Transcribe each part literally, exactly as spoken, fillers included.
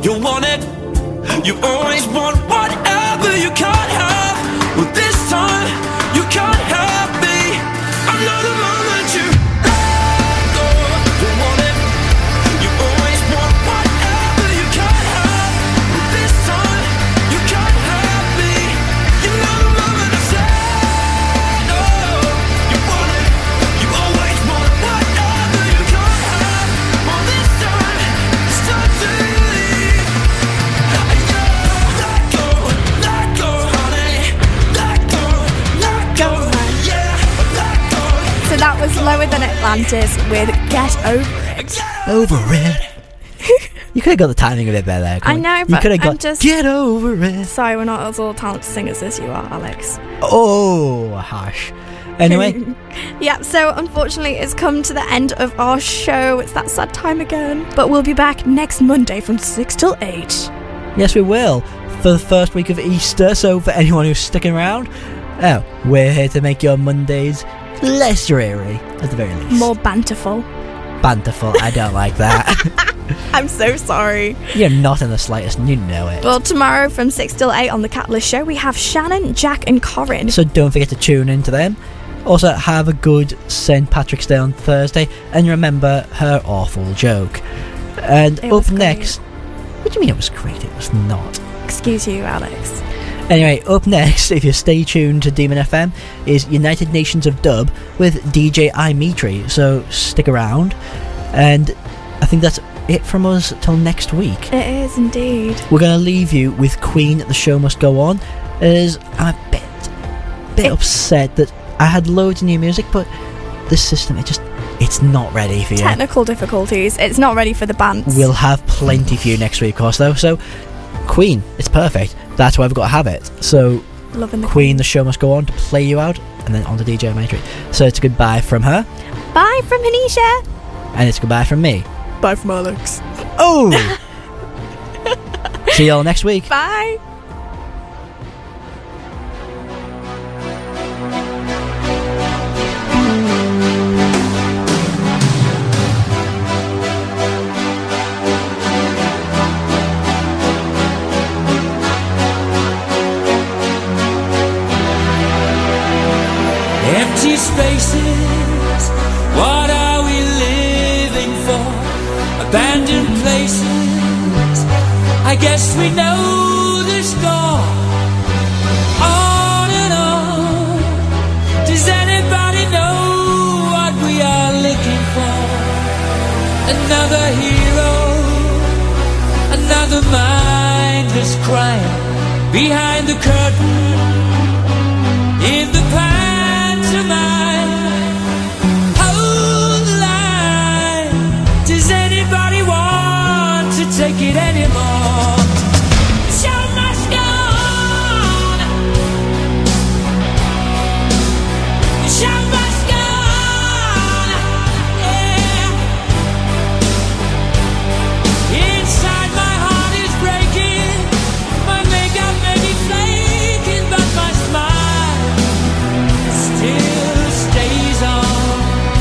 you want it. You always want whatever you can't have. Well, this time you can't have me. I'm not the moment you let go. You want it. You always want whatever you can't have. Well, this time you can't have me. You know the moment I said no. You want it. You always want whatever you can't have. Well, this time it's time to leave. Let go, let go, honey. Let go, let go, yeah. Let go. So that was Lower Than Atlantis with Get Over It. Over it. You could have got the timing a bit better there. I couldn't know, you? but You could have I'm got just- Get Over It. Sorry, we're not as all talented singers as you are, Alex. Oh, harsh. Anyway, Yeah, so unfortunately it's come to the end of our show. It's that sad time again. But we'll be back next Monday from six till eight. yes, we will for the first week of Easter. So for anyone who's sticking around, oh, we're here to make your Mondays less dreary, at the very least. More banterful. Banterful. I don't like that. I'm so sorry. You're not in the slightest, and you know it. Well, tomorrow from six till eight on The Catalyst Show, we have Shannon, Jack and Corin. So don't forget to tune into them. Also, have a good Saint Patrick's Day on Thursday, and remember her awful joke. And It was up great. next, what do you mean it was great? It was not. Excuse you, Alex. Anyway, up next, if you stay tuned to Demon F M, is United Nations of Dub with D J Imetri. So stick around, and I think that's it from us till next week. It is indeed. We're going to leave you with Queen, The Show Must Go On, as I'm a bit, bit It- upset that I had loads of new music, but this system, it just, it's not ready for you. Technical difficulties. It's not ready for the bands. We'll have plenty for you next week, of course, though. So, Queen, it's perfect. That's why we've got to have it. So, Loving the Queen, The Show Must Go On to play you out, and then on to D J Imetri. So it's a goodbye from her, Bye from Hanisha. and it's goodbye from me. Bye from Alex. Oh! See you all next week. Bye. Empty spaces, what are we living for? Abandoned places, I guess we know the score. On and on, does anybody know what we are looking for? Another hero, another mindless crime behind the curtain, in the pantomime. Hold the line. Does anybody want to take it anymore? The show must go on. The show must go on. Yeah. Inside my heart is breaking. My makeup may be flaking, but my smile still stays on.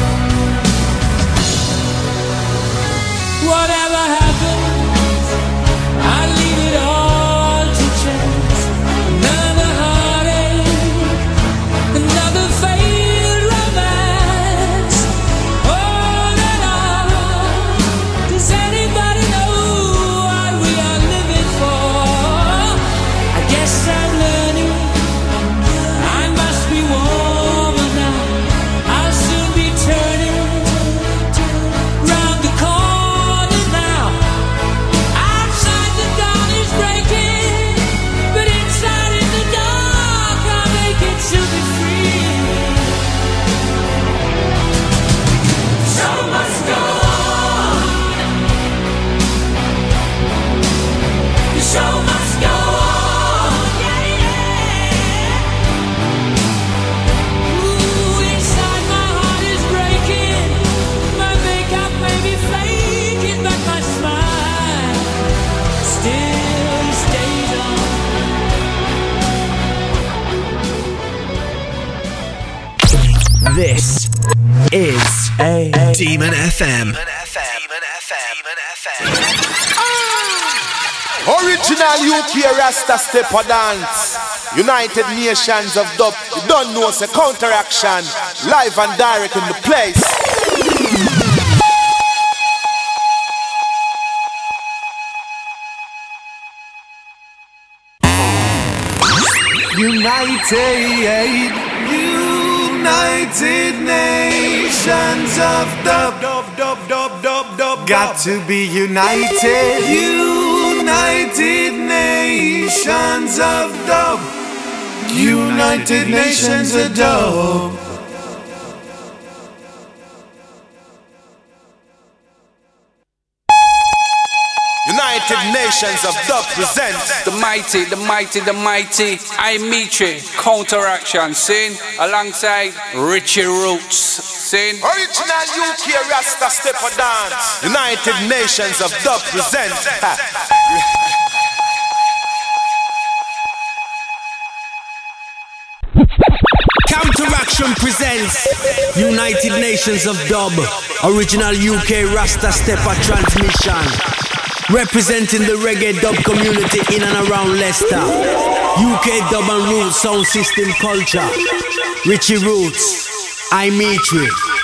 Whatever happens, I leave it all to chance. Another heartache, another failed romance. On and on. Does anybody know what we are living for? I guess I'm learning. I must be warmer now. I'll soon be turning round the corner now. Outside the dawn is breaking, but inside in the dark I'll make it to be free. Show must go on. The show must go on. Yeah, yeah. Ooh, inside my heart is breaking. My makeup may be flaking, but my smile still stays on. This is a Demon F M. Demon F M. Demon F M. Original U K Rasta step or dance. United Nations of Dub. You don't know it's a counteraction. Live and direct in the place. United, United Nations of Dub, dub, dub, dub, dub, dub. Got to be united. United Nations of Dub. United Nations of Dub. United Nations of Dub presents the mighty, the mighty, the mighty I Mitri, Counteraction, sing alongside Richie Roots, sing Original U K Rasta step or dance. United Nations of Dub presents Counteraction presents United Nations of Dub, original U K Rasta Stepper transmission. Representing the reggae dub community in and around Leicester. U K dub and roots sound system culture. Richie Roots, I Mitri.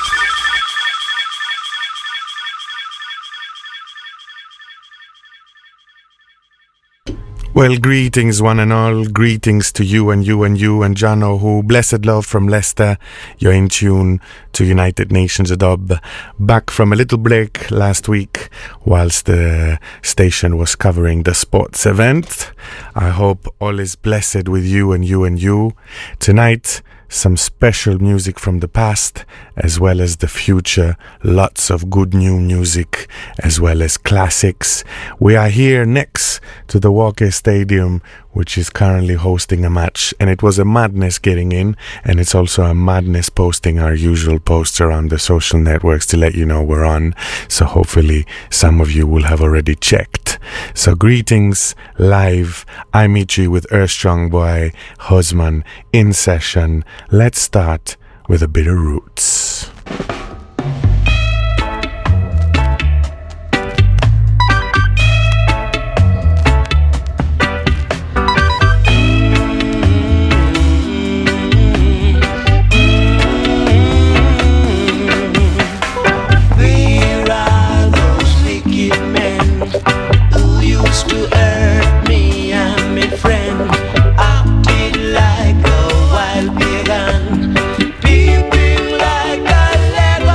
Well, greetings one and all, greetings to you and you and you and Jano, who blessed love from Leicester. You're in tune to United Nations of Dub. Back from a little break last week whilst the station was covering the sports event. I hope all is blessed with you and you and you. Tonight, some special music from the past as well as the future, lots of good new music as well as classics. We are here next to the Walker Stadium, which is currently hosting a match, and it was a madness getting in, and it's also a madness posting our usual posts around the social networks to let you know we're on, so hopefully some of you will have already checked. So greetings live, I meet you with Earthstrong Boy Husman in session. Let's start with a bit of roots. Like a wild pagan, peeping like a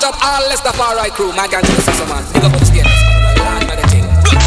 up all Rastafari crew. My gang to the system, man. Big up on the status, man. Land by the thing.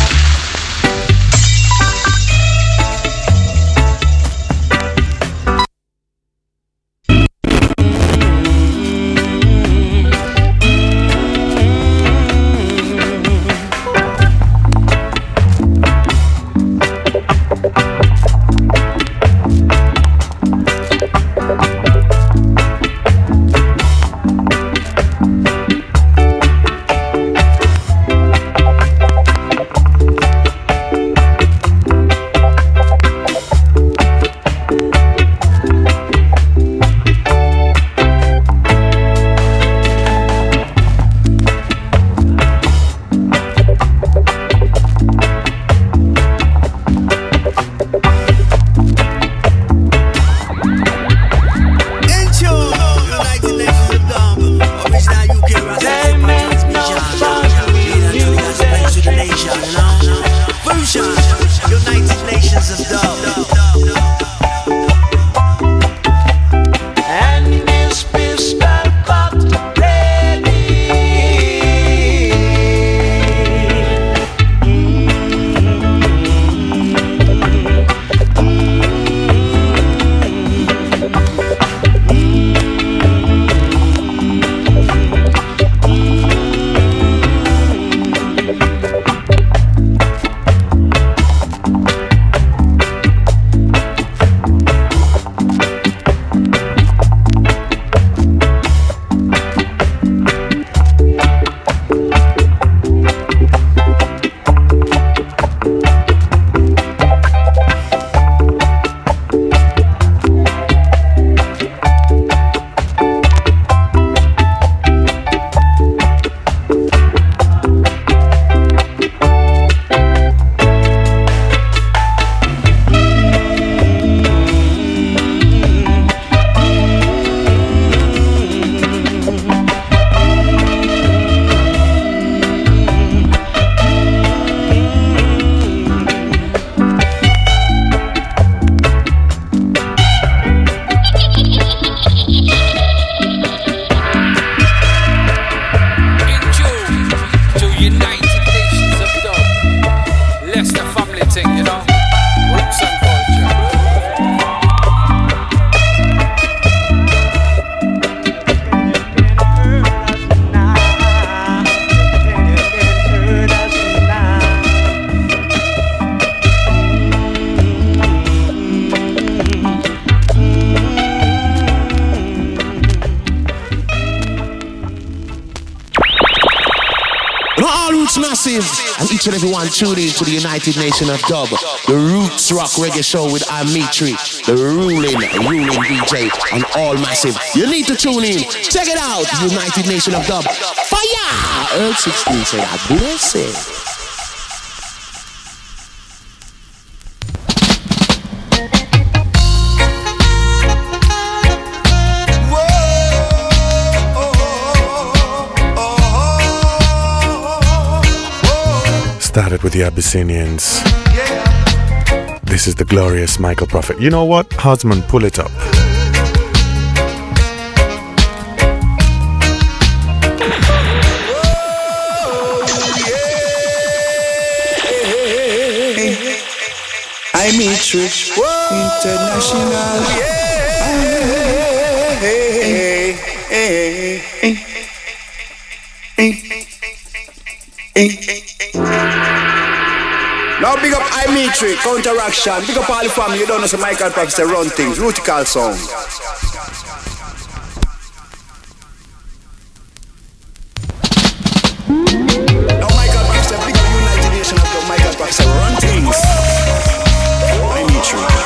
Massive, and each and everyone tuned in to the United Nation of Dub, the Roots Rock Reggae Show with Amitri, the ruling, ruling D J, and all massive. You need to tune in. Check it out, United Nation of Dub. Fire! Earth sixteen say, I bless it. Started with the Abyssinians. This is the glorious Michael Prophet. You know what? Husband, pull it up. I'm Matrix International. Now big up Imetri, Counteraction, big up all the family, you don't know some Michael Prophet run things, Rutical Sound. Now Michael Prophet, big up United Nation of the Michael Prophet run things. Imetri.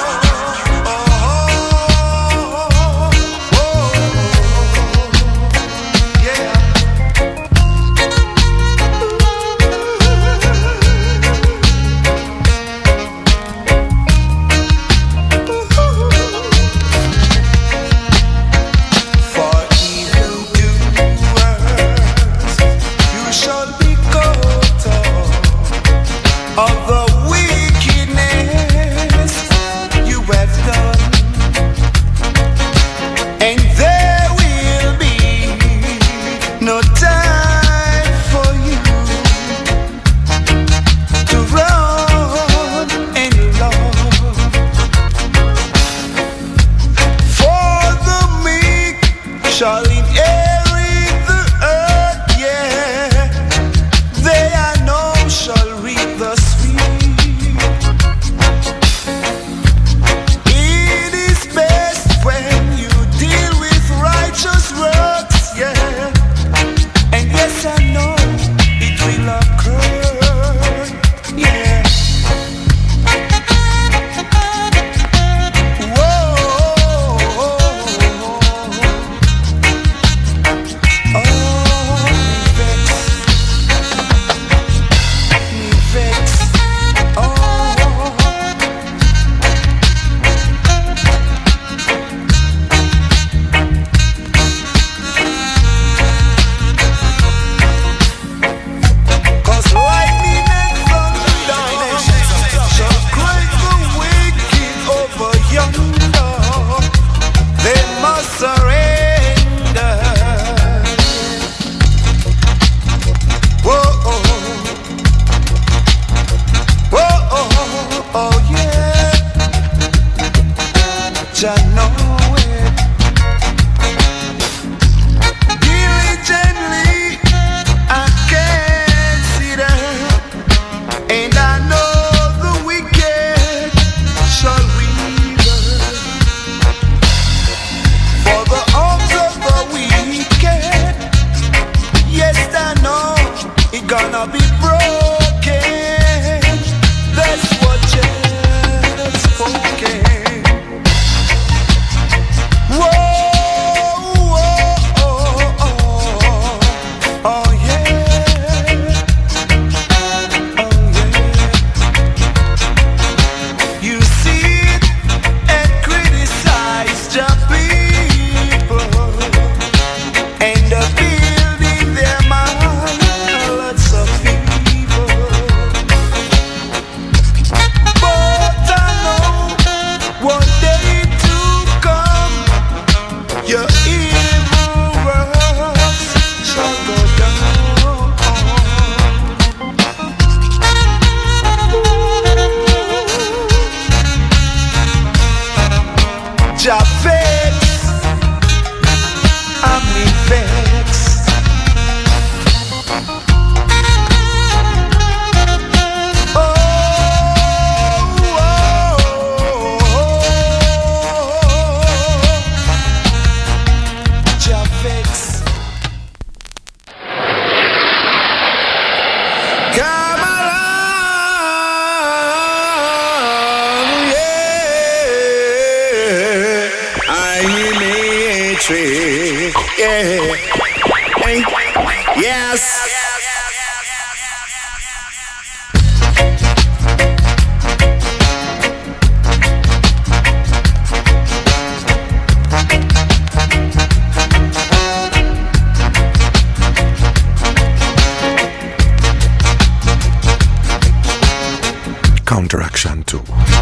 Counteraction two.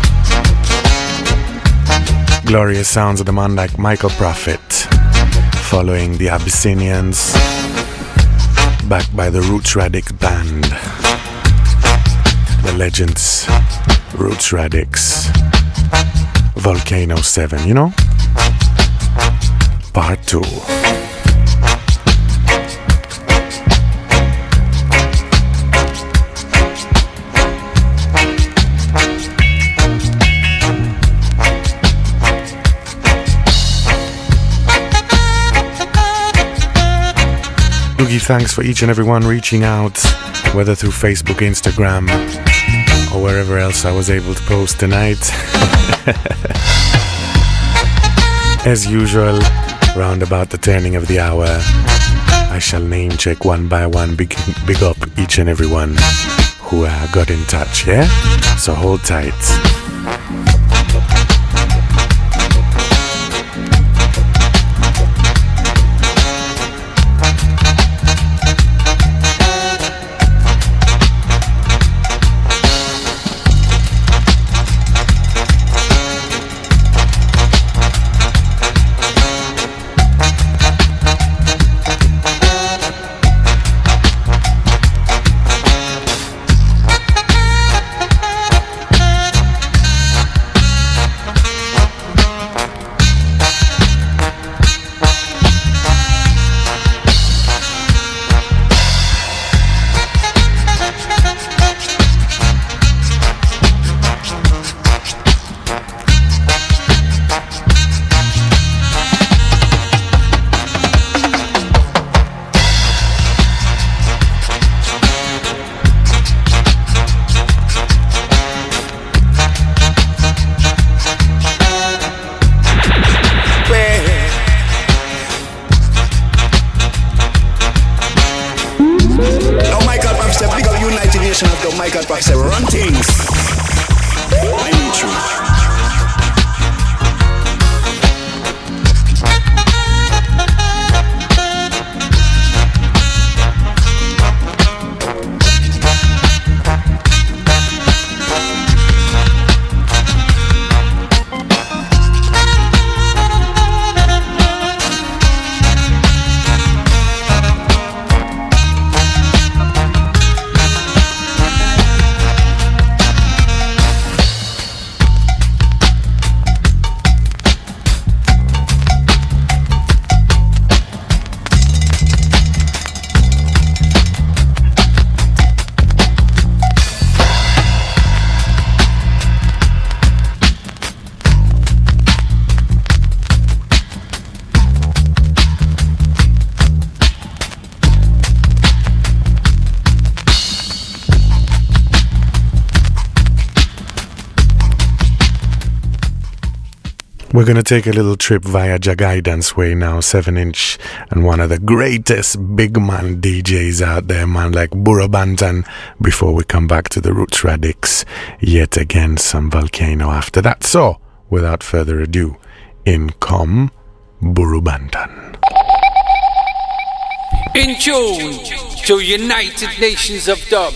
Glorious sounds of the man like Michael Prophet, following the Abyssinians, backed by the Roots Radics band. The legends, Roots Radics, Volcano seven, you know? Part two. Boogie thanks for each and every one reaching out, whether through Facebook, Instagram, or wherever else I was able to post tonight. As usual, round about the turning of the hour, I shall name check one by one, big, big up each and every one who uh, got in touch, yeah? So hold tight. We're gonna take a little trip via Jagaidance Way now, seven inch, and one of the greatest big man D Js out there, man, like Burro Banton, before we come back to the Roots Radics. Yet again, some Volcano after that. So, without further ado, in come Burro Banton. In tune to United Nations of Dub.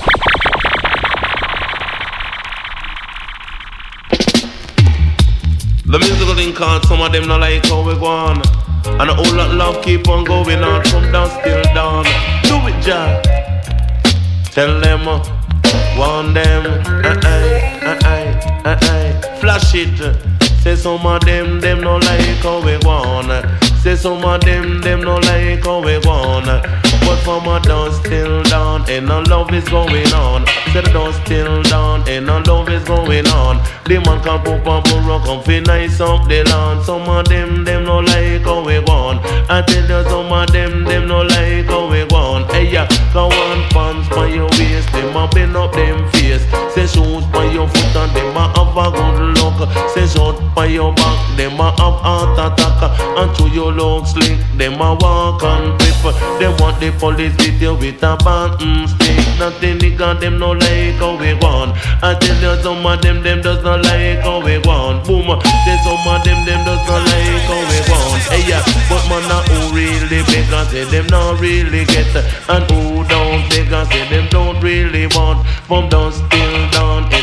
The musical thing called some of them not like how we go on. And a whole lot of love keep on going on from dusk till dawn. Do it, Jah. Tell them, uh, warn them, uh, uh, uh, uh, uh, uh, flash it. Say some of them, them not like how we go on. Say some of them, them not like how we go on. But from a dusk till dawn, and no love is going on. Say the dusk till dawn, and no love is going on. The man can pop up a rock and feel nice up the lawn. Some of them, them no like how we go on. I tell you some of them, them no like how we go on. Hey yeah, go on pants by your waist, them a bend up them face. Say shoes by your foot and them a have a good look. Say short by your back, them a have heart attack. And to your looks slick, them a walk and grip. Them want the police with you with a button stick. Nothing nigga, them no like how we go on. I tell you some of them, them does not like how we go on. Boom, say some of them, them does not like how we go on. Hey yeah, but man a who really beg and say them not really get. And who don't beg and say them don't really want. From dusk till dawn, in a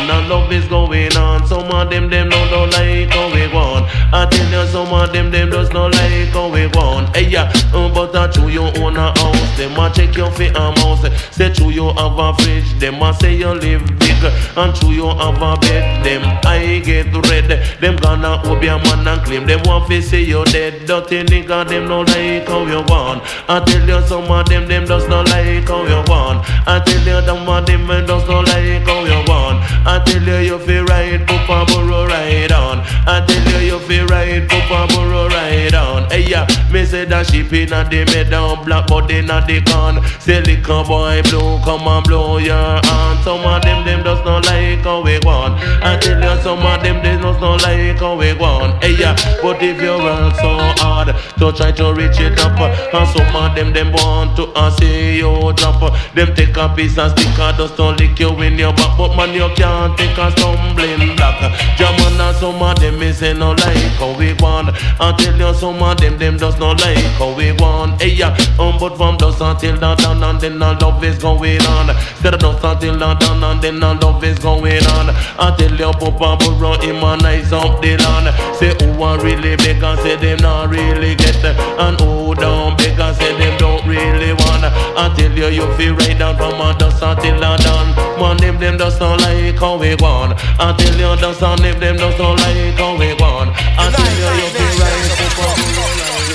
love is going on. Some of them, them no don't like how we want. I tell you, some of them, them just not like how we want. Hey, yeah, uh, but I chew you own a house. Them a check your fit and mouse. Say chew you have a fridge. Them a say you live big. And chew you have a bed. Them I get red. Them gonna hope your man and claim. Them want to see you dead. Dirty nigga, them no like how you want. I tell you, some of them, them just not like how you want. I tell you, some of them, them just not like how you want. I tell you, you feel right, Papa Burrow ride on. I tell you, you feel right, Papa Burrow ride on. Hey, yeah, me say that sheep in a the meadow, black body in a the corn. Say liquor boy blue, come and blow your hand. Some of them, them just not like how we want. I tell you, some of them, they just not like how we want. Hey, yeah, but if you work so hard to try to reach it up, and some of them, them want to uh, see you drop. Them take a piece of sticker, just don't lick you in your back. But man, you can't take a stumbling block. German and some of them is say no like how we want. I tell you, some of them, them does not like how we want. Hey, yeah, um, but from dusk until the dawn, and then the love is going on. Instead of dusk until the dawn, and then the love is going on. I tell you, Papa Burrow, him a nice up the land. Say who a really beg and say them not really get. And who don't beg and say them don't really want. I tell you, you feel right down from a dusk until the dawn. Man, them, them does not like how we want. I tell you, does not them, them does not like how we want. I tell you, you feel right, Papa Burrow.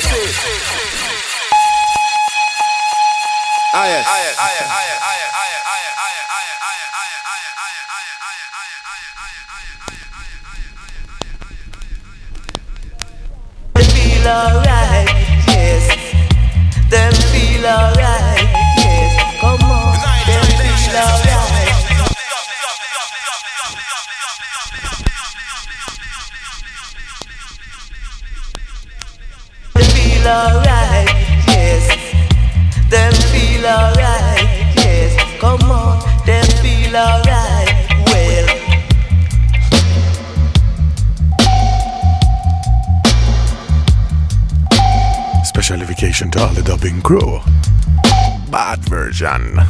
Ah, yes. Ah, yes. Ah, yes. Ah, yes. Feel alright, yes. Them feel alright, yes. Come on, them feel alright. Them feel alright, yes. Them feel alright, yes. Come on, them feel alright. Well. Special invitation to all the dubbing crew. Bad version.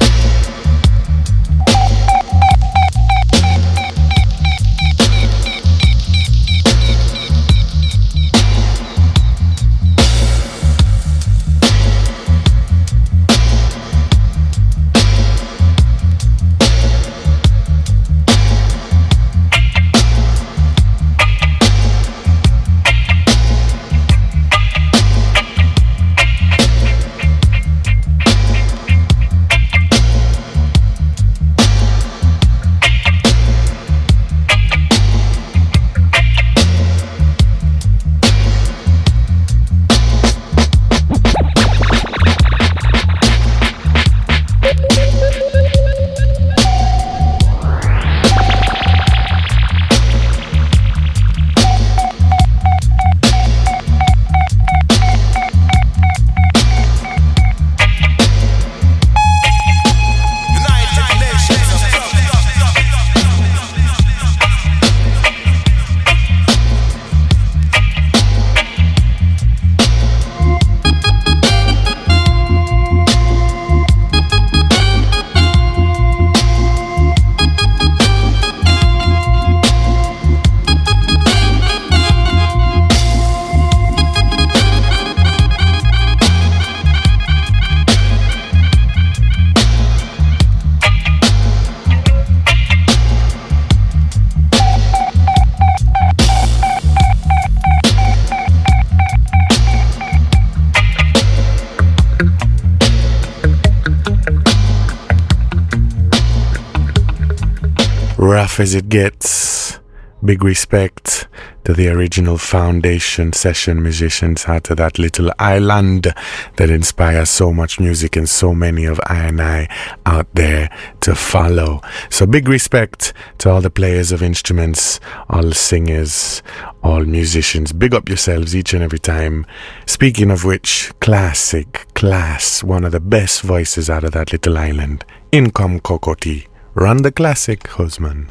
Rough as it gets. Big respect to the original foundation session musicians out of that little island that inspires so much music and so many of I and I out there to follow. So big respect to all the players of instruments, all singers, all musicians. Big up yourselves each and every time. Speaking of which, classic, class, one of the best voices out of that little island. In come Kokoti. Run the classic, Husman.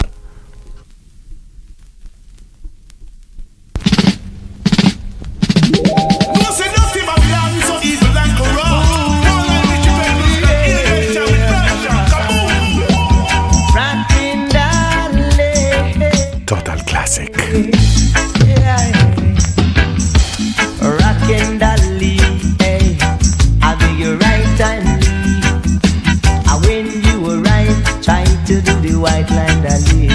Rockin' darling, white line dali.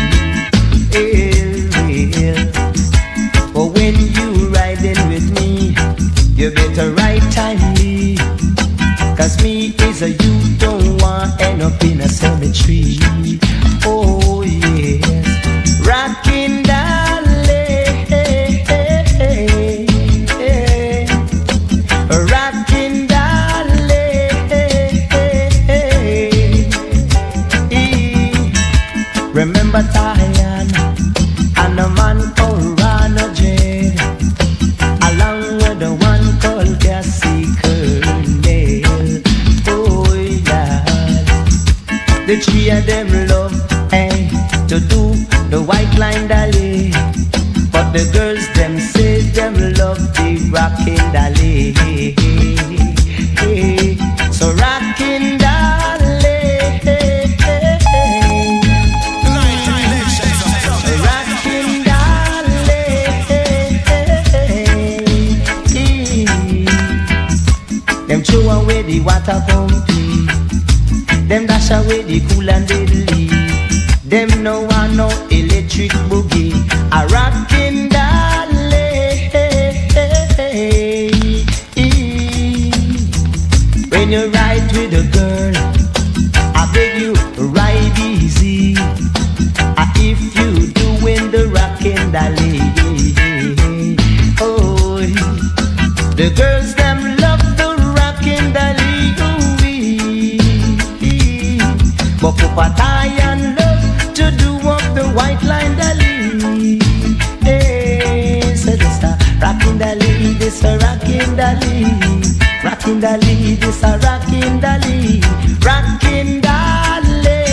But when you riding with me, you better ride timely. Cause me is a you don't want end up in a cemetery. Oh yes, rockin' darling, rockin' darling. Remember Diana and a man called Ronald Jade, along with the one called Cassie Kernel. Oh yeah, the three of them love eh, to do the white line dali, but the girls them say them love the rockin' dali. So rockin' throw away the water pumpy, them dash away the cool and deadly. Them no want no electric boogie, a rockin' darling. When you ride with a girl, I beg you ride easy. Uh, if you doing the rockin' darling, oh, the girls them love the but Papa Diane love to do up the white line dali. Hey, so this a rockin' dali, this a rockin' dali, rockin' dali, this a rockin' dali, rockin' dali,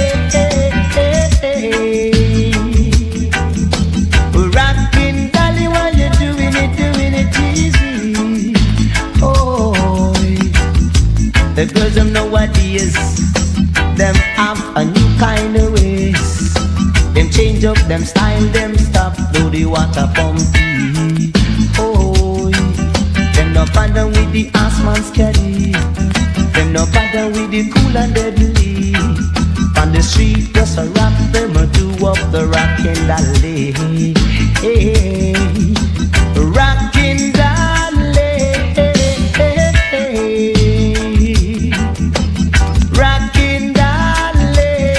rockin' dali. While you doing it, doing it easy. Oh, the girls them nowadays, them have a new kind of ways. Them change up them style, them stop do the water pumpy. Oh, them no bother with the ass man's caddy. Them no bother with the cool and deadly. On the street just a rock, them a do up the rockin' dali. Hey, rockin' dali, rockin' dali.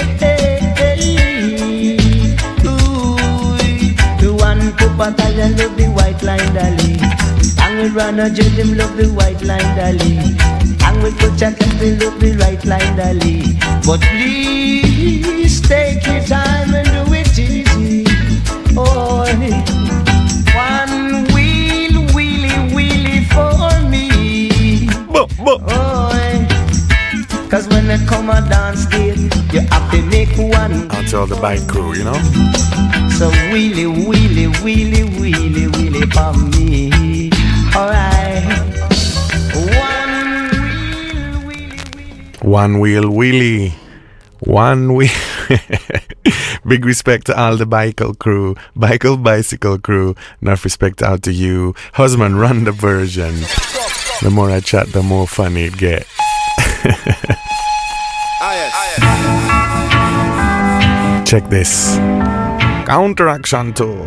Papa Diane love the white line dali, and with Ronald J them love the white line dali, and with Coach and they love the white line dali. But please take your time and do it easy. Oh, one wheel, wheelie, wheelie for me. Oh, cause when they come a dance gate, you have to make one. Out to all the bike crew, you know. So wheelie, wheelie, wheelie, wheelie, wheelie for me. Alright. One wheel, wheelie. One wheel. Big respect to all the bicycle crew, bicycle bicycle crew. Enough respect out to you. Husband, run the version. The more I chat, the more funny it get. Check this. Counteraction tour.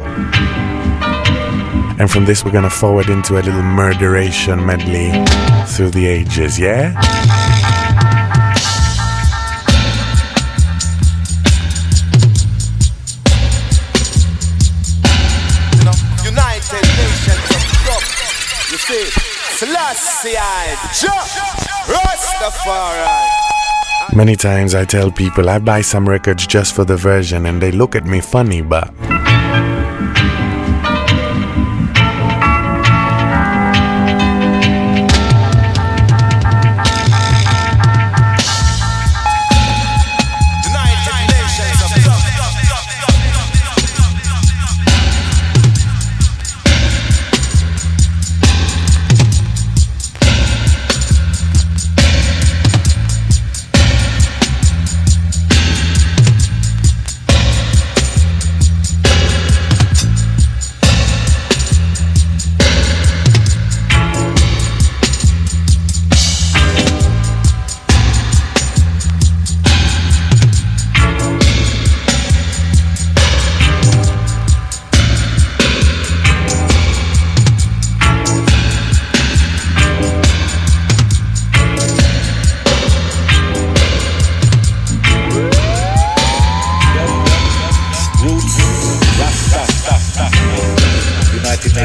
And from this we're gonna forward into a little murderation medley through the ages, yeah? United Nations of Dub. You see, Selassie, Rastafari. Many times I tell people I buy some records just for the version and they look at me funny, but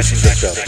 Nations of Dub.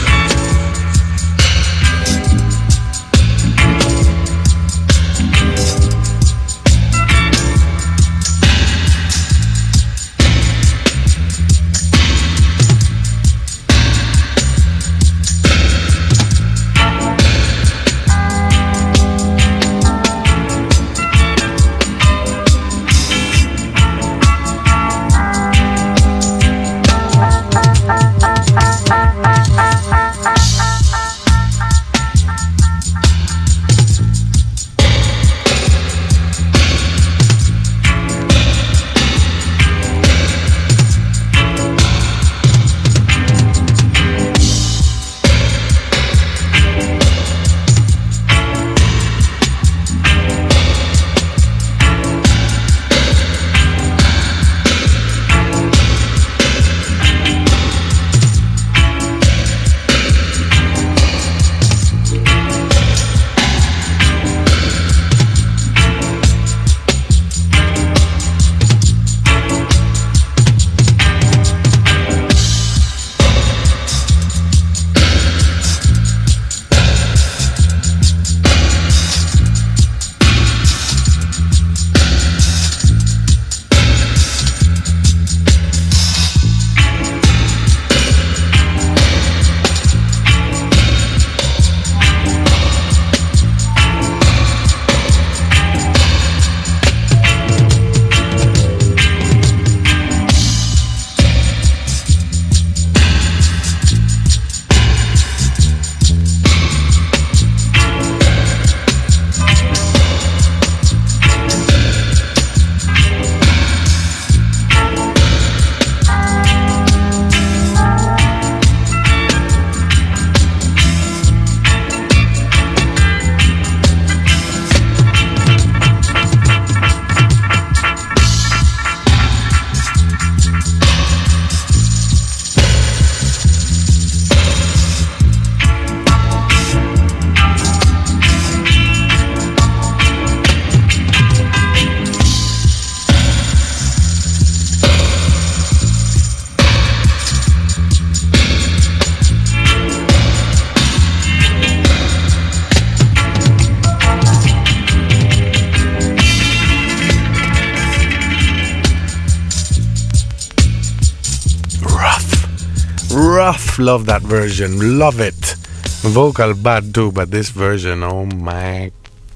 Rough, love that version, love it. Vocal bad too, but this version, oh my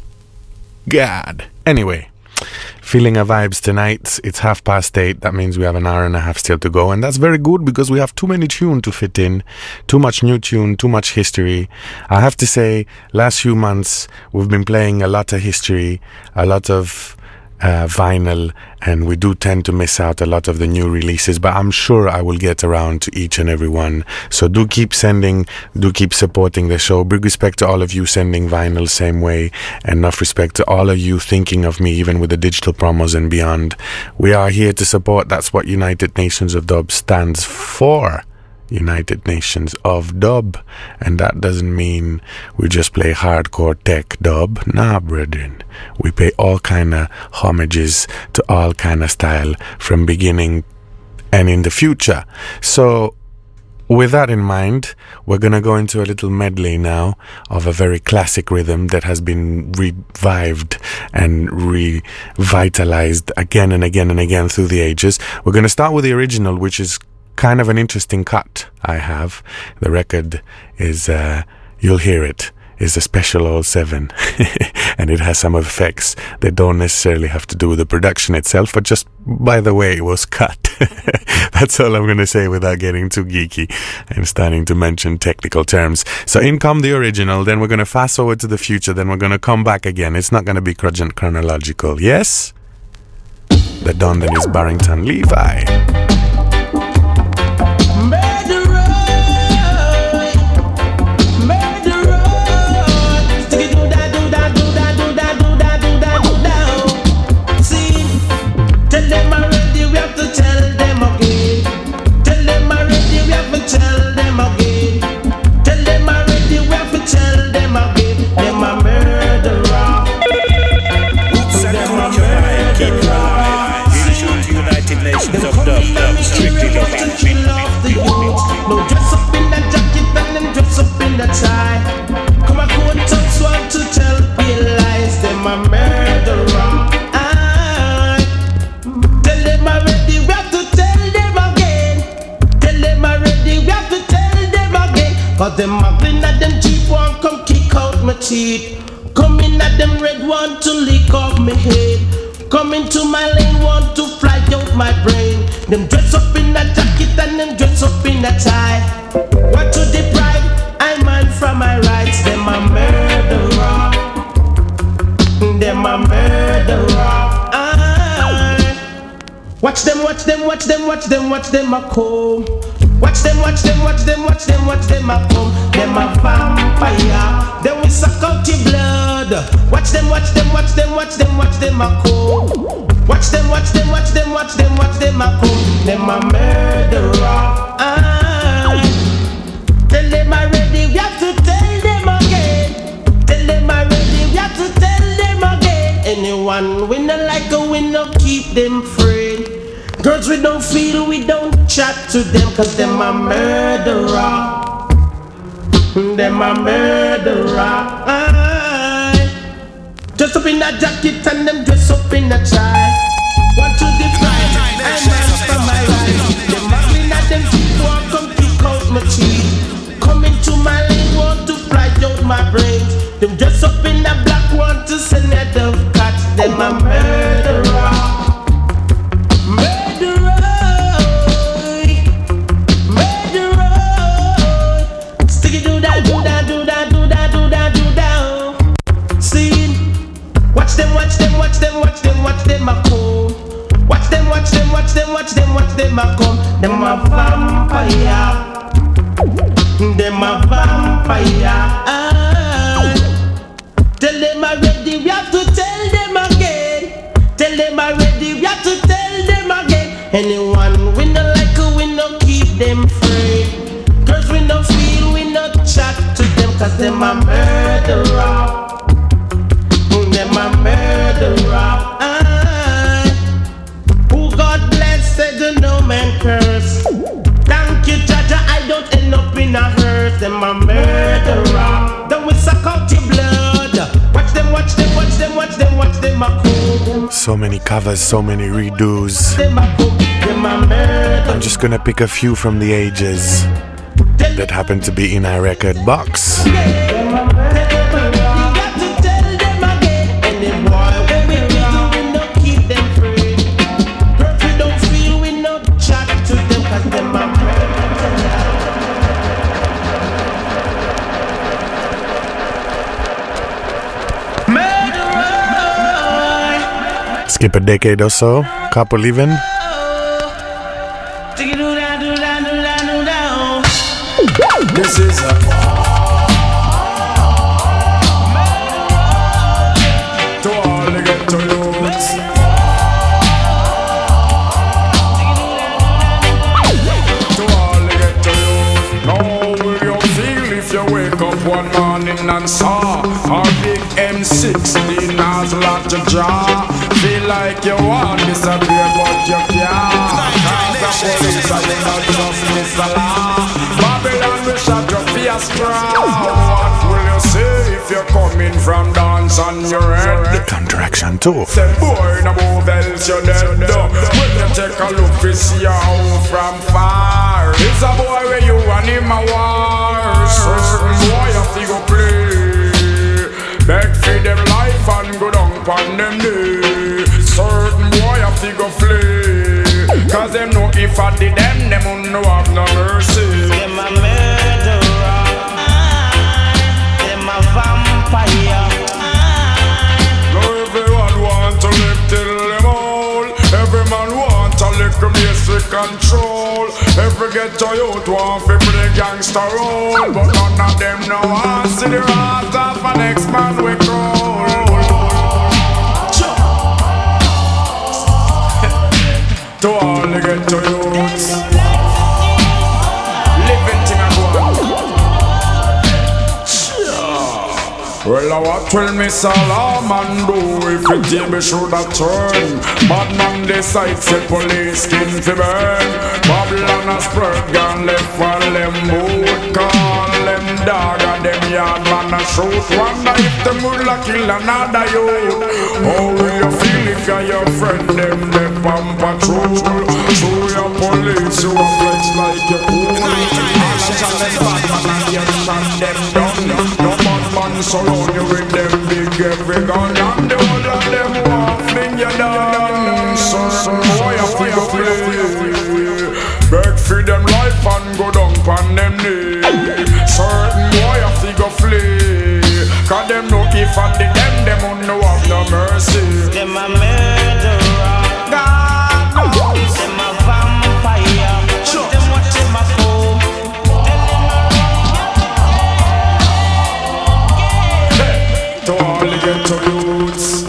god. Anyway, feeling a vibes tonight. It's half past eight. That means we have an hour and a half still to go, and that's very good because we have too many tune to fit in, too much new tune, too much history. I have to say, last few months we've been playing a lot of history, a lot of Uh, vinyl, and we do tend to miss out a lot of the new releases, but I'm sure I will get around to each and every one. So do keep sending, do keep supporting the show. Big respect to all of you sending vinyl same way, and enough respect to all of you thinking of me even with the digital promos and beyond. We are here to support. That's what United Nations of Dub stands for. United Nations of Dub, and that doesn't mean we just play hardcore tech dub. Nah, brethren, we pay all kind of homages to all kind of style from beginning and in the future. So with that in mind, we're gonna go into a little medley now of a very classic rhythm that has been revived and revitalized again and again and again through the ages. We're gonna start with the original, which is kind of an interesting cut I have. The record is, uh, you'll hear it, is a Special oh seven and it has some effects that don't necessarily have to do with the production itself, but just by the way it was cut. That's all I'm going to say without getting too geeky and starting to mention technical terms. So in come the original, then we're going to fast forward to the future, then we're going to come back again. It's not going to be chron- chronological. Yes? The Don Dennis Barrington Levi. Nations of Dub, Dub, strictly love. No dress up in that Cause them muggling at them Jeep one come kick out my teeth. Coming at them red one to lick off my head. Coming to my lane one to fly out my brain. Them dress up in a jacket and them dress up in a tie. What to deprive? I man from my rights. Them a murderer. Them a murderer. Watch them, watch them, watch them, watch them, watch them a come. Watch them, watch them, watch them, watch them, watch them a come. Them a vampire. Then we suck out your blood. Watch them, watch them, watch them, watch them, watch them a come. Watch them, watch them, watch them, watch them, watch them a come. Them a murderer. Ah. Tell them already, we have to tell them again. Tell them already, we have to tell them again. Anyone we no like a we no keep them free. Girls we don't feel, we don't chat to them. Cause them a murderer. Them a murderer. Aye. Dress up in a jacket and them dress up in a tie. Want to define, I'm man for my life. Them muggling at them people come pick out my teeth. Coming to my lane, want to fly out my brains. Them dress up in a black, want to send a dove cat. Them a murderer. Watch them, watch them, watch them, watch them a come. Watch them, watch them, watch them, watch them, watch them a come. Them a vampire. Them a vampire. Ah. Tell them already, we have to tell them again. Tell them already, we have to tell them again. Anyone we no like, we no keep them free. Girls we no feel, we no chat to them. Cause them a murderer. Them a murderer. Ah. Who God bless said no man curse. Thank you, Jaja, I don't end up in a hearse. Them a murderer. Then we suck out your blood. Watch them, watch them, watch them, watch them, watch them a cool. So many covers, so many redos. Them a cool. Them a murderer. I'm just gonna pick a few from the ages that happen to be in our record box. Skip a decade or so, couple even. This is a to all the ghetto youths. To all the ghetto youths. How will you feel if you wake up one morning and saw a big M sixteen has locked your jaw? Feel like you want disappear but you can't. Cause the police are not justice the law. Babylon will shut your face strong. What will you say if you're coming from dance on your head? Counteraction too. Say boy no move else you're dead. When you take a look you see a home from far. It's a boy where you and him a war. Certain boy have to go play. Beg for them life and go down on them day. Certain boy have to go flee. Cause them know if I did them, them won't know have no mercy. Them a murderer. Them a vampire. Now everyone want to live till them all. Every man want a little basic control. Every ghetto youth want to play gangster role. But none of them know I see the wrath of an next man we crawl. To all the ghetto youths, living thing I go on. Well, I what will Miss Alaman do if the table should have turned? Bad man decides the police skin to burn. Babylon has spread gun left while them boot. Call them dog and them yard man a shoot. Wonder if them will kill another youth. How will you feel if you're your friend them them on patrol? Through your police you a flex like a fool. All the challenge bad man and surround you with them big every gun, and the whole of them want fling you down. Certain boy have to go play, beg for them life and go down on them knee. Certain boy have to go flee, cause them know if I did them, them won't know have no mercy. Them a murderer, God knows. Them a vampire, watch them, watch them a comb. To all the ghetto youths,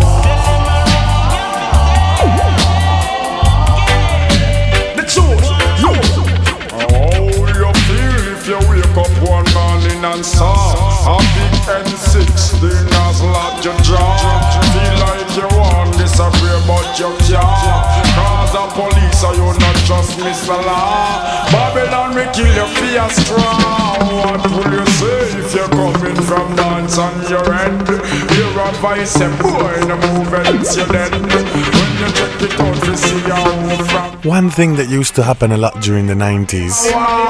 the truth, you. How you feel if you wake up one morning and saw a big N sixteen as lot your jaw? Feel like you want disappear but you can't, cause the police are you not just miss the law. Babylon will kill you for your straw. What will you say if you're coming from dance on your end? Your advice say boy no move else you're dead. When you check it out you see your from. One thing that used to happen a lot during the nineties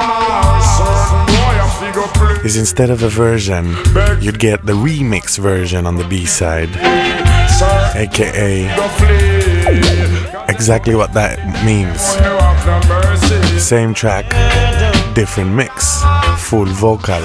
is instead of a version, you'd get the remix version on the B-side, aka exactly what that means. Same track, different mix, full vocal.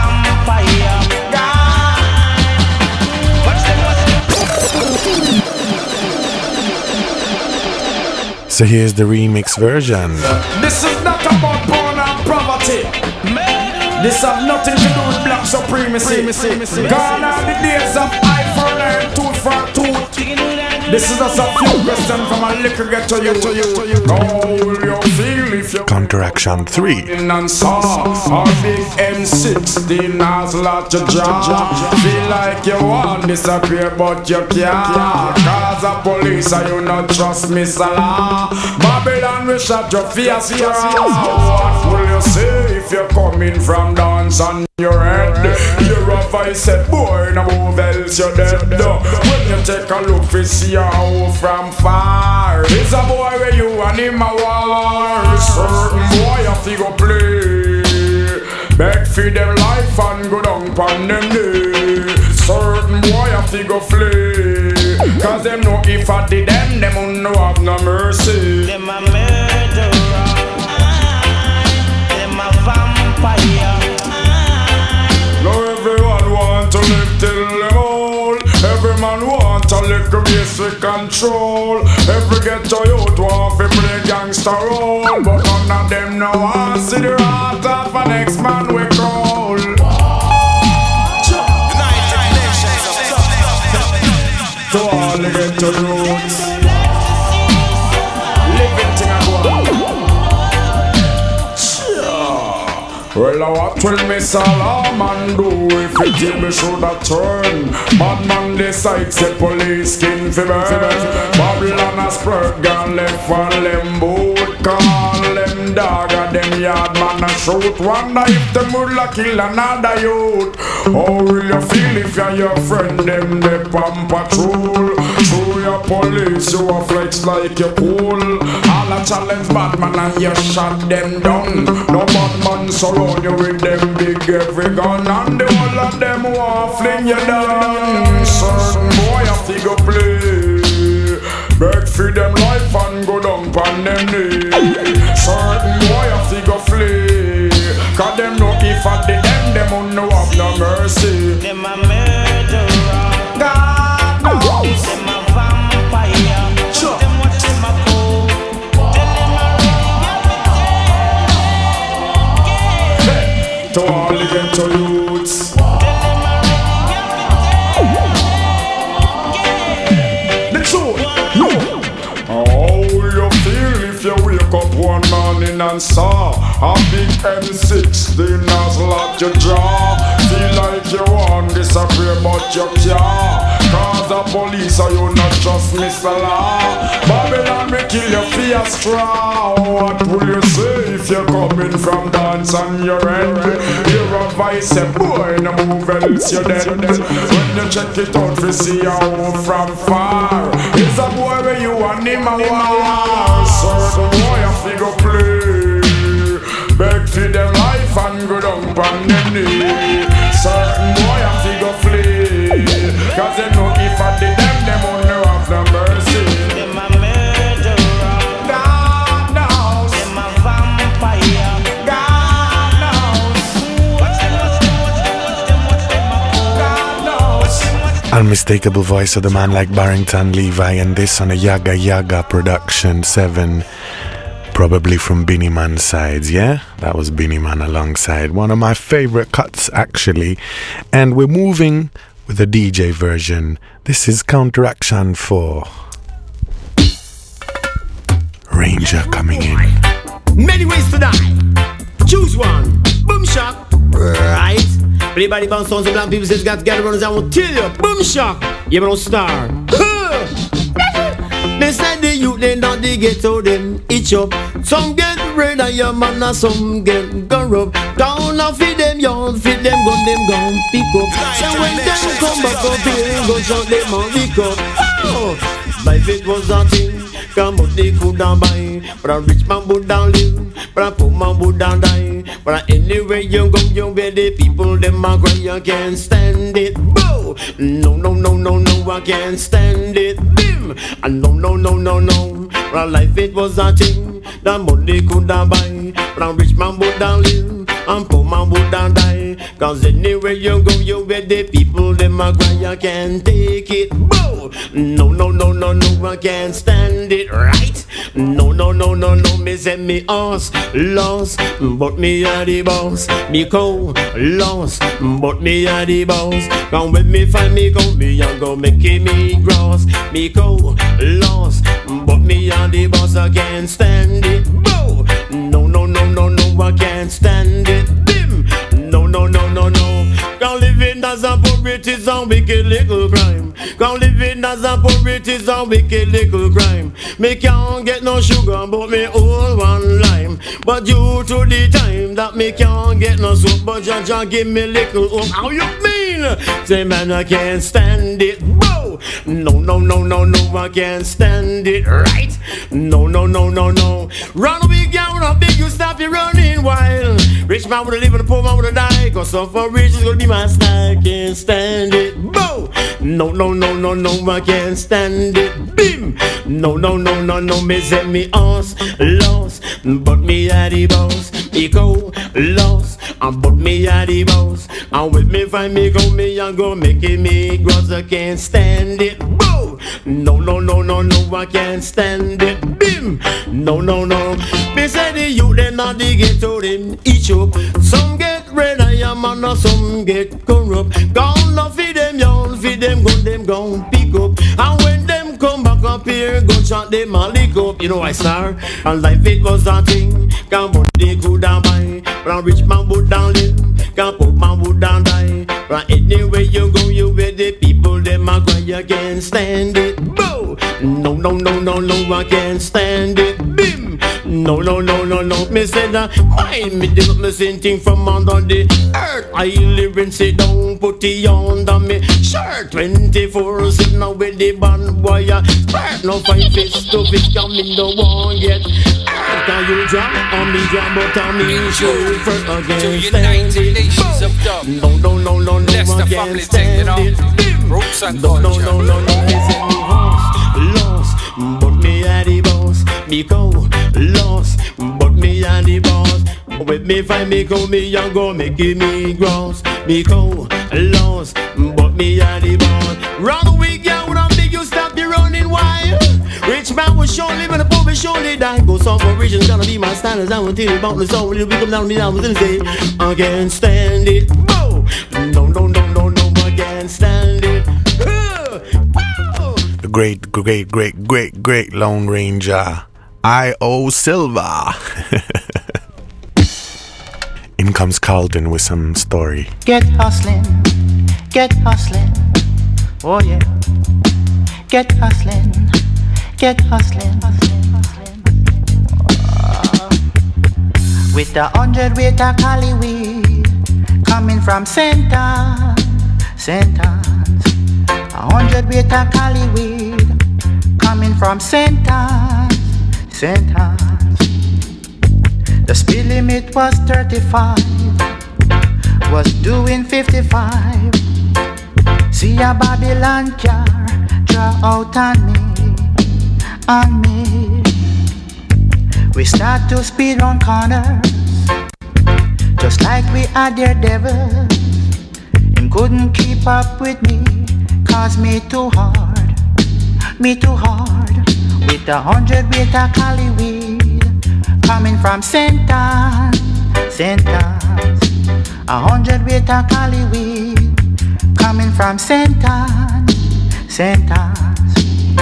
So here's the remix version. This is not about porn and poverty. This have nothing to do with black supremacy. Gone are the days of eye for eye, tooth for tooth. This is just a few questions from a little ghetto you. How will you feel if you Counteraction three. and saw a big M sixteen has lot your jaw? Feel like you want disappear but you can't, cause the police are you not trust me Salah. Babylon will shut your face. What will you say if you're coming from dance on your head? Your advice said boy no move else you're dead. When you take a look we see how from far. It's a boy where you and him a war. Certain boy have to go play, beg for them life and go down pon them knee. Certain boy have to go flee, cause them know if I did them, them won't know have no mercy. Them a murderer, them a vampire. Now everyone want to live till them old. Every man want a little basic control. Every ghetto youth want to play gangster role, but none of them know want to see the heart of an next man we call. To all the ghetto youths, living thing I go on. Well, what will Miss Salaman do if it give me shoulda turn? Bad man decides the police skin fi burn. Babylon a spread gun left one them boot. Call them dog a them yard man a shoot. Wonder if them would la kill another youth. How will you feel if you're your friend them they on patrol? Through your police you a flex like you cool. All a challenge bad man and you shot them down. No bad man surround you with them big every gun, and the whole of them want fling you down. Certain boy have to go play, beg for them life and go down pon them knee. Certain boy have to go flee, cause them know if I did them, them won't know have no mercy. Them a murderer, God knows. Them a vampire, sure. Them watch them a go. To all the ghetto youths, the truth, you. How you feel if you wake up one morning and saw a big M sixteen as locked your jaw? Feel like you want disappear but you can't, cause the police are you not just miss the law. Babylon will kill you for your straw. What will you say if you're coming from dance on your end? Your advice say boy no move else you're dead. When you check it out we see how from far. It's a boy where you and him a war. Certain boy have to go play, beg for them life and go down pon them knee. Certain boy have to go flee, Unmistakable voice of the man like Barrington Levi, and this on a Yaga Yaga production seven, probably from Beenie Man's sides. Yeah, that was Beenie Man alongside one of my favorite cuts actually. And we're moving with a D J version. This is Counteraction for Ranger coming in. Many ways to die. Choose one. Boom shock. Right. Everybody bounce on some black people says got to get around. I will tell you. Boom shock. You don't star. They said the youth they not the ghetto them itch up. Some get red of your man and some get gun up. Down and feed them young, feed them gun, them gun pick up. So when them come back up here, go shot them and pick up. Oh, life it was a thing. Come on, they could not buy. But a rich man would down live. But a poor man would down die. But anyway you go, you where the people them a cry. You can't stand it. Boo! No, no, no, no, no, I can't stand it. Bim! And no, no, no, no, no. But life it was a thing. The money could not buy. But a rich man would down live. And poor man would down die. Cause anywhere you go, you where the people them a cry. You can't take it. Boo! No, no, no, no, no, I can't stand it. Right? No, no, no, no, no, me say me us lost, but me a the boss. Me co lost, but me a the boss. Come with me, find me, go me and go make me gross. Me co lost, but me a the boss. I can't stand it. Boo! No, no, no, no, no, I can't stand it. Bim! No, no, no, no, no. Can't live in as a poverty is a wicked little crime. Can't live in as a poverty is a wicked little crime. Me can't get no sugar, but me all one lime. But due to the time that me can't get no soup, but Jah give me little hope. How you mean? Say man, I can't stand it. Whoa! No, no, no, no, no, I can't stand it. Right? No, no, no, no, no. Run away, girl, when I big you stop you running wild. Rich man woulda live and the poor man woulda die. Cause suffer rich is gonna be my style. Can't stand it. Whoa! No, no, no, no, no, I can't stand it. Bim! No, no, no, no, no, me say me us lost, but me a the boss. Me go lost, but me a the boss. And with me find me go, me and go making me gross. I can't stand it. Whoa! No, no, no, no, no, I can't stand it. Bim! No, no, no. Me say the youth they not the ghetto them each up. Some get red I am and some get corrupt. Gone now feed them young, feed them gun, them gon' pick up. And when them come back up here, gun shot them and lick up. You know I star, and life it was a thing. Can't but they could have buy. But a rich man would down live. Can't poor man would down die. But anywhere you go, you where the people them a cry. You can't stand it. Boo! No, no, no, no, no, I can't stand it. Bim! No, no, no, no, no. Me say that mind me dig up me same thing from under the earth. I live and sit down, put it under me shirt. Twenty-four sitting now with the band wire. Spark no fight fist to fist coming the one yet. Earth can you jam on me jam but on me show first again stand it. No, no, no, no, no, I can't stand it. Roots and no, no, no, no, no. Me say me lost, lost, but me a the boss. Me go lost, but me a the boss. With me find me go, me and go make me gross. Me go lost, but me a the boss. Run away, girl, when I'm big, you stop you running wild. Rich man will surely, but the poor will surely die. Go song for rich, it's gonna be my style. As I will tell you about the song, when you come down me down, I was gonna say, I can't stand it. Whoa! No, no, no, no, no, I can't stand it. The great, great, great, great, great Lone Ranger, I O Silva. In comes Carlton with some story. Get hustling, get hustling, oh yeah. Get hustling, get hustling, hustling, hustling. Uh, with the hundred weight of Cali weed coming from Saint Anne's, Saint Anne's. A hundred weight of Cali weed coming from Saint Anne's, Saint Anne's. The speed limit was thirty-five, was doing fifty-five. See a Babylon car draw out on me, on me. We start to speed on corners, just like we had their devils. Him couldn't keep up with me, Cause me too hard, me too hard. With a hundred weight of cali weed coming from Saint Anne's, Saint Anne's. A hundred weight of cali weed coming from Saint Anne's, Saint Anne's.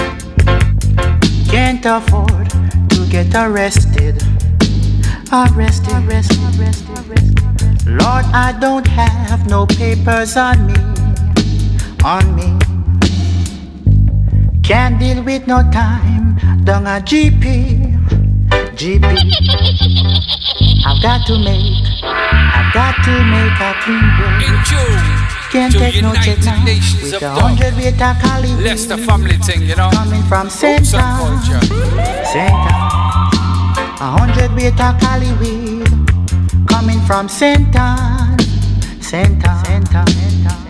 Can't afford to get arrested, arrested, arrested, arrested, arrested. Lord, I don't have no papers on me, on me. Can't deal with no time, down a G P, G P. I've got to make, I've got to make a clean break. Can't to take no check United now. Nations With of a Dub. hundred weight of cali weed Leicester family thing, you know. coming from Saint Oops, and Anne's, culture. Saint Anne's. A hundred weight of cali weed coming from Saint Anne's, Saint Anne's, Saint Anne's, Saint Anne's.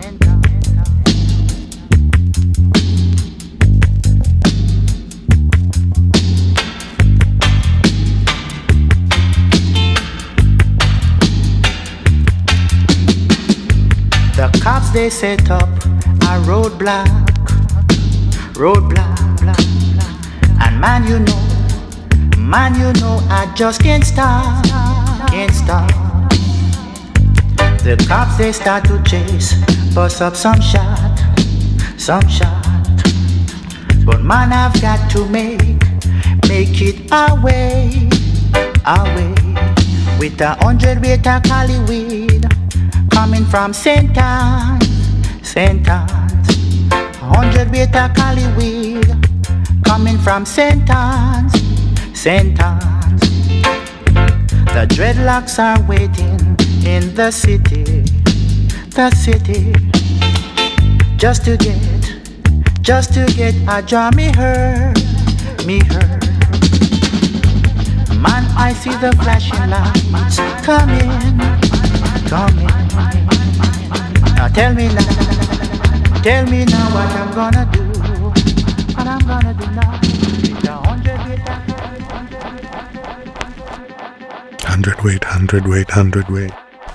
The cops they set up a roadblock, roadblock, and man you know, man you know I just can't stop, can't stop. The cops they start to chase, bust up some shot, some shot. But man I've got to make, make it away, away. With a hundred weight of cali weed coming from Saint Anne's, Saint Anne's. A hundred weight of cali weed coming from Saint Anne's, Saint Anne's. The dreadlocks are waiting in the city, the city. Just to get, just to get a draw me her, me her. Man, I see the flashing lights coming, coming. Now tell me now, tell me now what I'm gonna do, what I'm gonna do now. Hundred weight, hundred weight, hundred weight.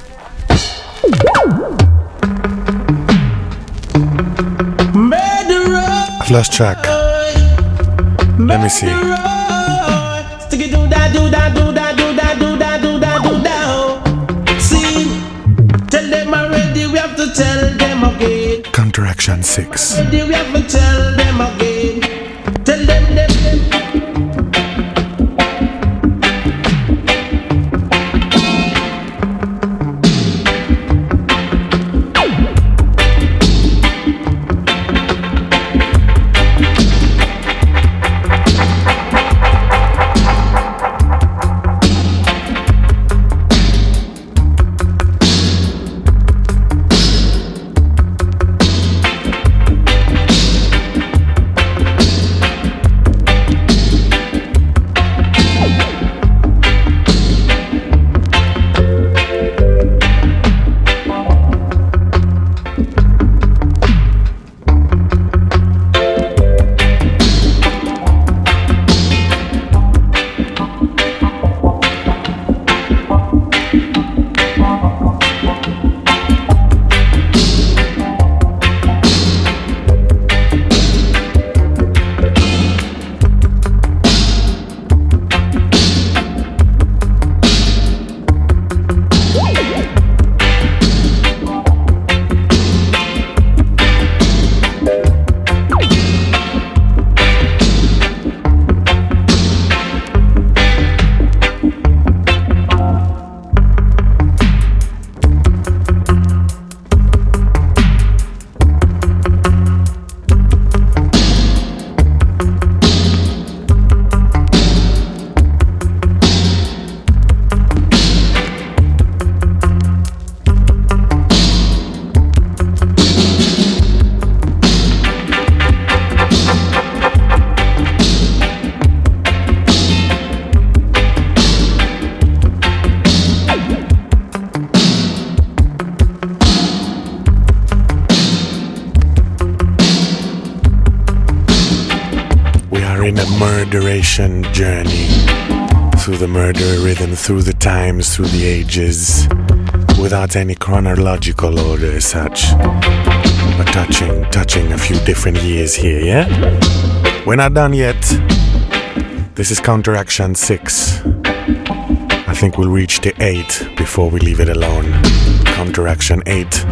I've lost track. Let me see. Sticky do that, do that, do that, do that, do that, do that, do that. See, tell them already, we have to tell them again. Counteraction six. Already, we have to tell them again. Tell them, them, them. Murderation journey through the murder rhythm, through the times, through the ages. without any chronological order as such, but touching, touching a few different years here, yeah? We're not done yet. This is Counteraction six. I think we'll reach the eight before we leave it alone. Counteraction eight.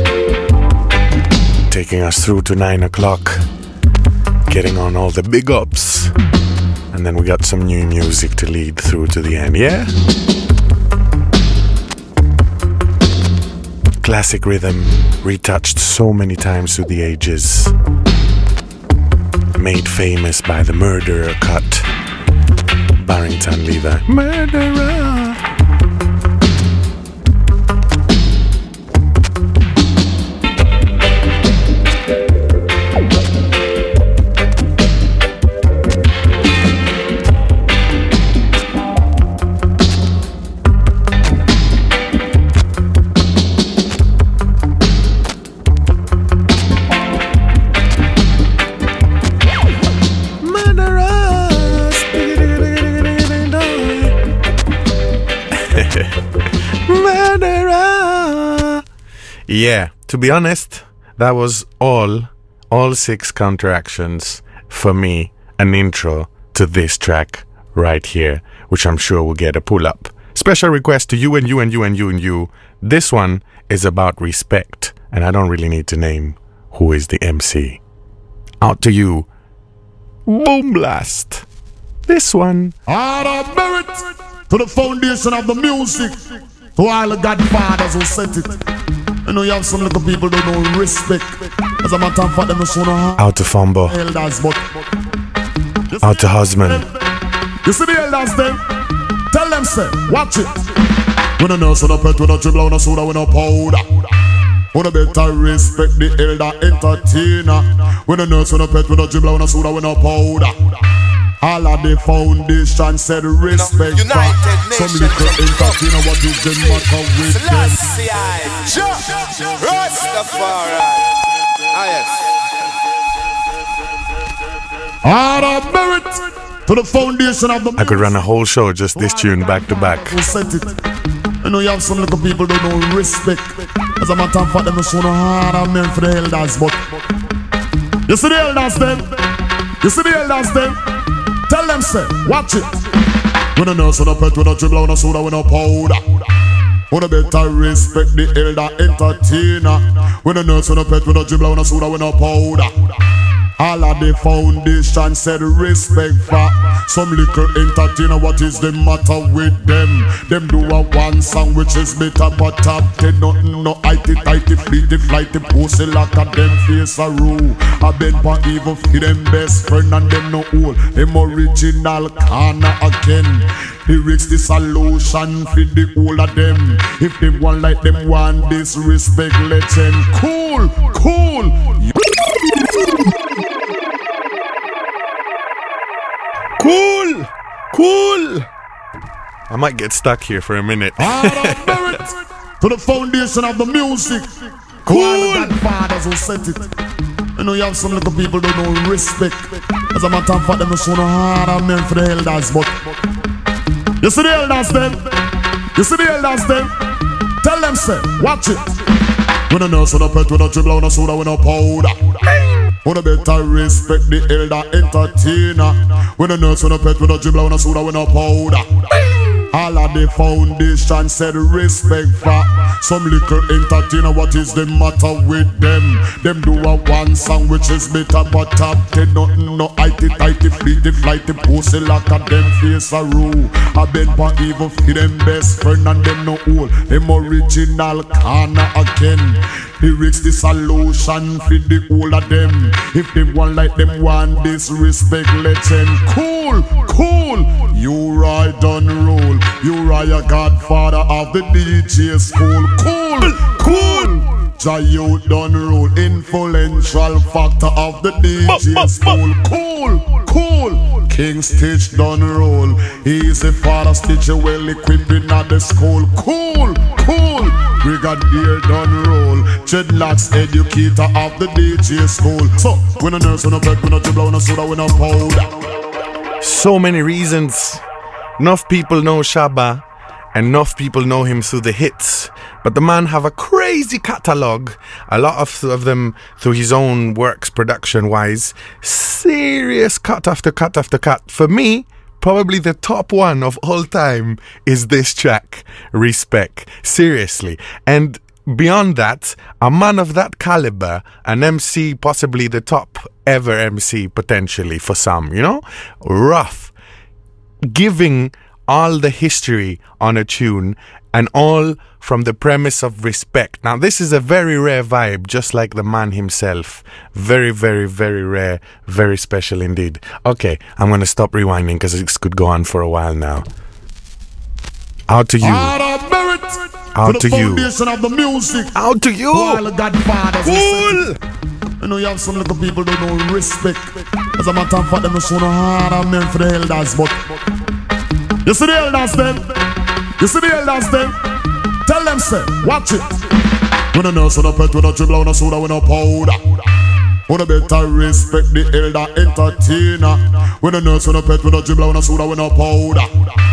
Taking us through to nine o'clock. Getting on all the big ups. And then we got some new music to lead through to the end, yeah? Classic rhythm, retouched so many times through the ages. Made famous by the Murderer cut. Barrington Levy. Murderer! Yeah, to be honest, that was all, all six counteractions for me, an intro to this track right here, which I'm sure will get a pull up. Special request to you and you and you and you and you. This one is about respect, and I don't really need to name who is the M C. Out to you. Boom blast. This one. Out of merit to the foundation of the music, to all the godfathers who set it. You know you have some little people don't know respect. As a matter of fact, them no show no heart. Out to Fumbo. Elders, but out to husband. You see the elders then? Tell them say, watch it. When a nurse on a pet, when a dribble on a soda, when a powder. When a better respect the elder entertainer. When a nurse on a pet, when a dribble on a soda, when a powder. All of the foundation said respect for some little entertainer. What is the matter with them? Rastafari. Ah, yes. Out of merit to the foundation of the I could run a whole show just this tune back to back. Who set it? You know you have some little people don't know respect. As a matter of fact, them show no hard and men for the elders, but you see the elders then? You see the elders then? Tell them say, watch it. When a nurse on a pet, when a dribble on a soda, when a powder. When a better respect the elder entertainer. When a nurse on a pet, when a dribble on a soda, when a powder. All of the foundation said respect for some little entertainer. What is the matter with them? Them do a one song which is better but top ten. Nothing no itty tighty fleety flighty pussy like a them face a rule. I been for evil for them best friend and them no old. Them original corner again. Lyrics the solution for the whole of them. If they want like them want disrespect, let them cool, cool. Cool! Cool! I might get stuck here for a minute. To the foundation of the music. Cool! All the godfathers who set it. You know you have some little people don't know respect. As a matter of fact, them no show no hard and men for the elders, but you see the elders then? You see the elders then? Tell them say, watch it. When a nurse on a pet, when a dribble on a soda, when a powder. When a better respect the elder entertainer. When a nurse on a pet, when a dribble on a soda, when a powder. All of the foundation said respect for some little entertainer. What is the matter with them? Them do a one song which is better but top ten. Nothing no itty tighty fleety flighty pussy like a them face a rule. I been for evil for them best friend and them no old. Them original corner again. Lyrics the solution for the whole of them. If they want like them want disrespect, let them cool, cool. You ride on roll. You are a godfather of the D J school. Cool, cool. Jay done roll. Influential factor of the D J school. Cool, cool. King Stitch done roll. He's a father Stitch well equipped in at the school. Cool, cool. Brigadier done roll. Dreadlocks educator of the D J school. So when a nurse on a bed, when a dribble on a soda, when a powder. So many reasons. Enough people know Shabba enough people know him through the hits, but the man have a crazy catalogue, a lot of, of them through his own works production wise. Serious cut after cut after cut. For me, probably the top one of all time is this track, Respect. Seriously. And beyond that, a man of that caliber, an M C, possibly the top ever M C potentially for some, you know? Rough. Giving all the history on a tune and all from the premise of respect. Now, this is a very rare vibe, just like the man himself. Very, very, very rare, very special indeed. Okay, I'm going to stop rewinding because this could go on for a while now. Out to you. Out of merit. Out to, to the you. Foundation of the music. Out to you. All the Godfathers. Cool. You know, you have some little people who don't know respect. As a matter of fact, them so hard and meant for the elders, but you see the elders then? You see the elders then? Tell them, say, watch it. When a nurse on a pet, when a dribble on a soda, when a powder. When a better respect the elder entertainer. When a nurse on a pet, when a dribble on a soda, when a powder.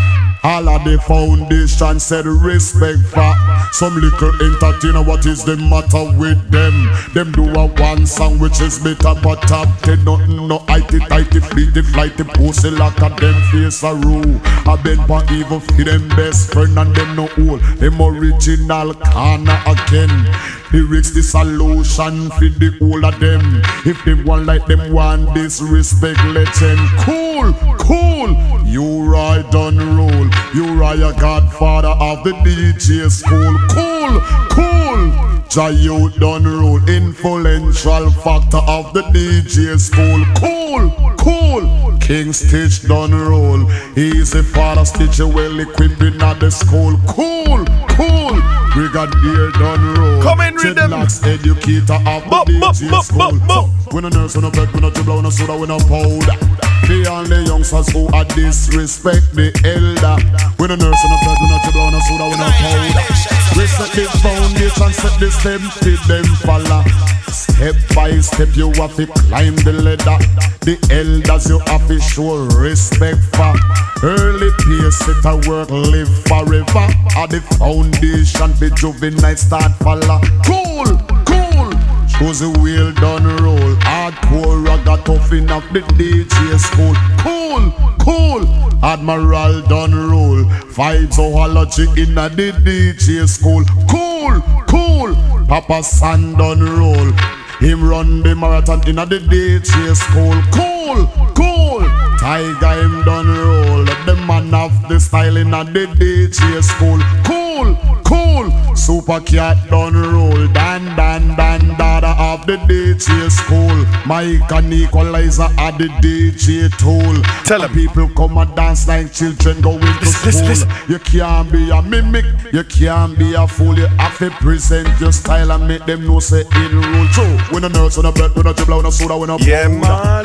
All of the foundation said respect for some little entertainer. What is the matter with them? Them do a one song which is better but top ten. Nothing no itty tighty fleety flighty pussy like a them face a rule. I been for evil for them best friend and them no old. Them original corner again. Lyrics the solution for the whole of them. If them want like them want disrespect, let them cool, cool. You ride on roll. You are a godfather of the D J school. Cool, cool. Jai you done roll. Influential factor of the D J school. Cool, cool. King Stitch done roll. He's a father Stitch well equipped in at the school. Cool, cool. Brigadier done roll. Come in rhythm. Educator of the D J school. When a nurse on a bed, when a dribble on a soda, when a powder. The only youngsters who are disrespect the elder. When a nurse on a bed, when a dribble on a soda, when a powder. Respect the foundation, set the step, did them follow. Step by step you have to climb the ladder. The elders you have to show respect for. Early pace it a work, live forever. At the foundation the juvenile start follow. Cool, cool. Choose a wheel done roll. Hardcore ragga toughen up the D J school. Cool, cool. Admiral done roll. Vibes zoology in a the D J school. Cool, cool. Papa San done roll. Him run the marathon in a the D J school. Cool, cool. Tiger him done roll. The man have the style in a the D J school. Cool, cool. Super Cat done roll. Dan, dan, dan, dada of the D J school. Mike and Equalizer at the D J tool. Tell them people come and dance like children going to school. Listen, listen. You can't be a mimic. You can't be a fool. You have to present your style and make them know say in rule. True. When a nurse on a bed, when a dribble on a soda, when a yeah, man.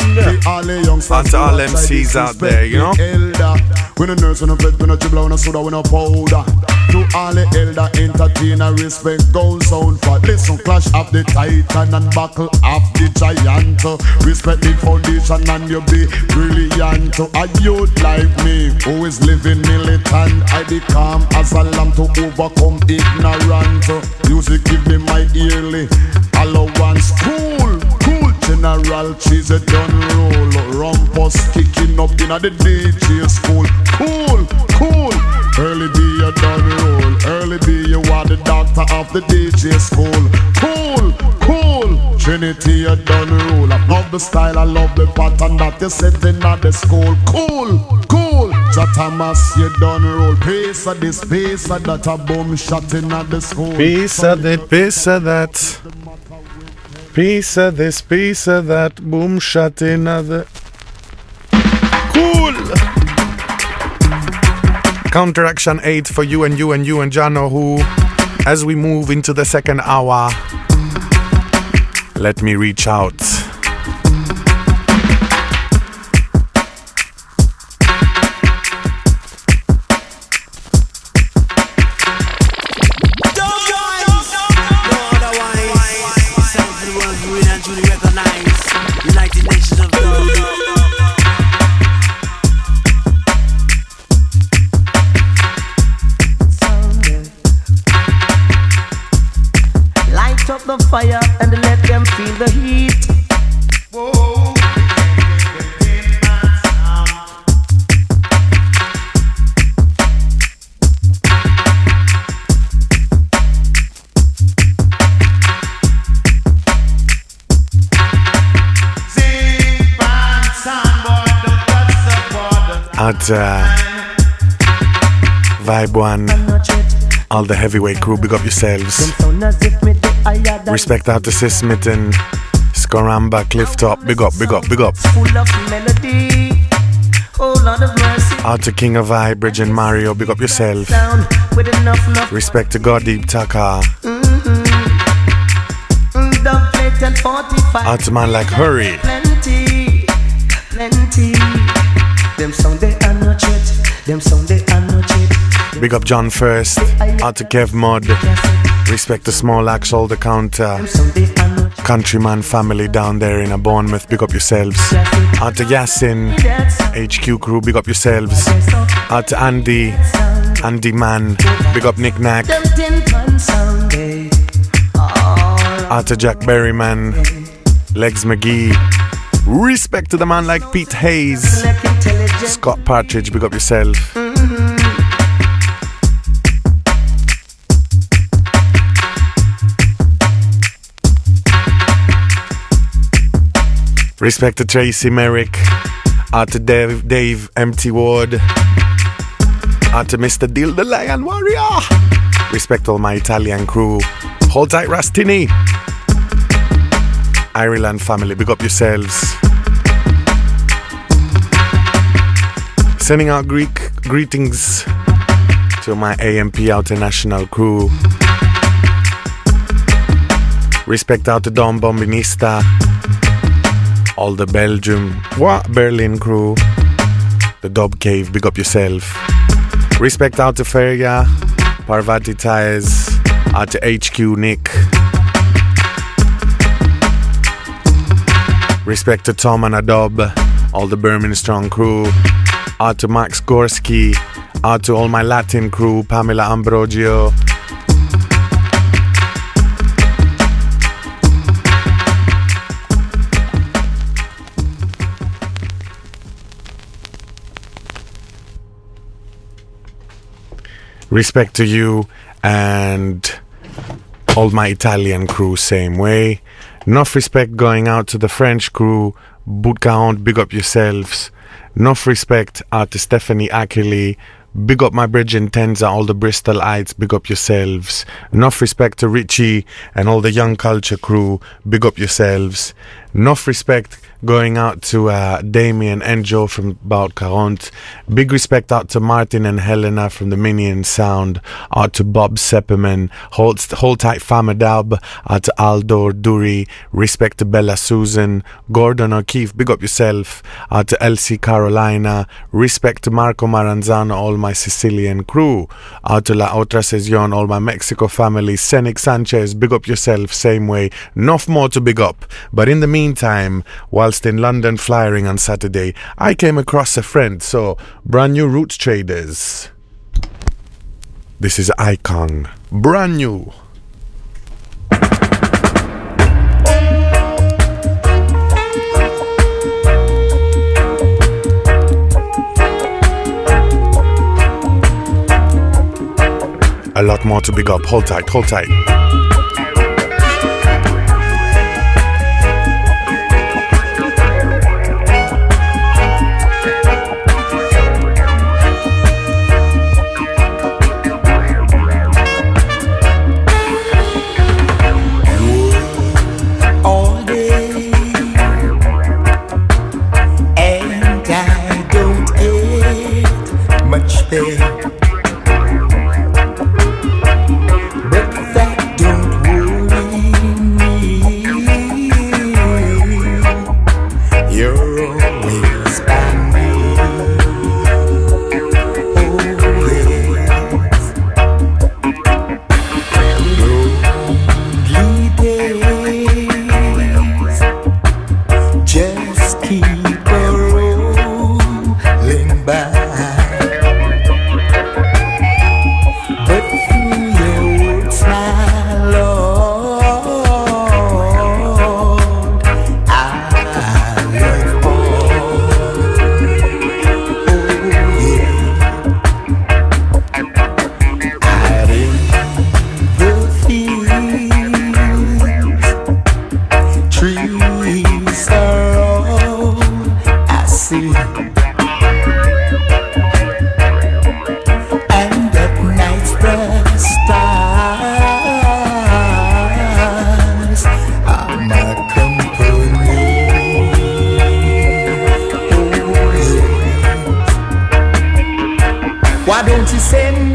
And to all M Cs out there, you know. Elder. When a nurse on a bed, when a dribble on a soda, when a powder. To all the elder entertainer, respect goes on for. Listen, clash of the titan and buckle of the giant. Respect the foundation and you be brilliant. A youth like me, who is living militant, I become as a lamb to overcome ignorant. Music give me my yearly allowance. Cool, cool. General Cheese a done roll. Rumpus kicking up in the D J school. Cool, cool. Early be a done roll. Early be you are the doctor of the D J school. Cool, cool. Trinity a done roll. I love the style, I love the pattern that you set in at the school. Cool, cool. Jatamas you done roll. Piece of this, piece of that, a boom shot in at the school. Piece of that, piece of that. Piece of this, piece of that, boom shot in at the... Cool! Counteraction eight for you and you and you and Jano, who, as we move into the second hour, let me reach out. fire and let them feel the heat. Whoa. At uh, Vibe One, all the heavyweight crew, big up yourselves. Respect out to Sis Smitten, Scoramba, Clifftop, big up, big up, big up. Out to King of Vibe, Bridge and Mario, big up yourself. Respect to God Deep Taka. Out to man like Hurry. Them sound they are not yet. Them sound they are not yet. Big up John First. Out to Kev Mod. Respect to Small Axe, all the counter. Countryman family down there in a Bournemouth. Big up yourselves. Out to Yasin. H Q crew. Big up yourselves. Out to Andy. Andy Man. Big up Nick Knack. Out to Jack Berryman. Legs McGee. Respect to the man like Pete Hayes. Scott Partridge, big up yourself. Mm-hmm. Respect to Tracy Merrick. Out to Dave, Dave Empty Ward. Out to Mister Dill the Lion Warrior. Respect all my Italian crew. Hold tight, Rastini. Ireland family, big up yourselves. Sending out Greek greetings to my A M P International crew. Respect out to Don Bombinista. All the Belgium, what Berlin crew. The Dub Cave, big up yourself. Respect out to Feria, Parvati Tires. Out to H Q Nick. Respect to Tom and Adob, all the Birmingham Strong crew. Out to Max Gorski. Out to all my Latin crew, Pamela Ambrogio. Respect to you and all my Italian crew, same way. Enough respect going out to the French crew, Bootcount, big up yourselves. Enough respect out to Stephanie Ackley, big up my Bridge and Tenza, all the Bristolites, big up yourselves. Enough respect to Richie and all the Young Culture crew, big up yourselves. Enough respect going out to uh, Damien and Joe from Bout Quarante. Big respect out to Martin and Helena from the Minion Sound. Out to Bob Sepperman. Hold, hold tight Famadab. Out to Aldo Duri. Respect to Bella Susan. Gordon O'Keefe, big up yourself. Out to Elsie Carolina. Respect to Marco Maranzano, all my Sicilian crew. Out to La Otra Sesión, all my Mexico family. Scenic Sanchez, big up yourself, same way. Enough more to big up. But in the meantime, whilst in London flyering on Saturday, I came across a friend, so brand new Roots Traders. This is Icon, brand new. A lot more to big up, hold tight, hold tight. But that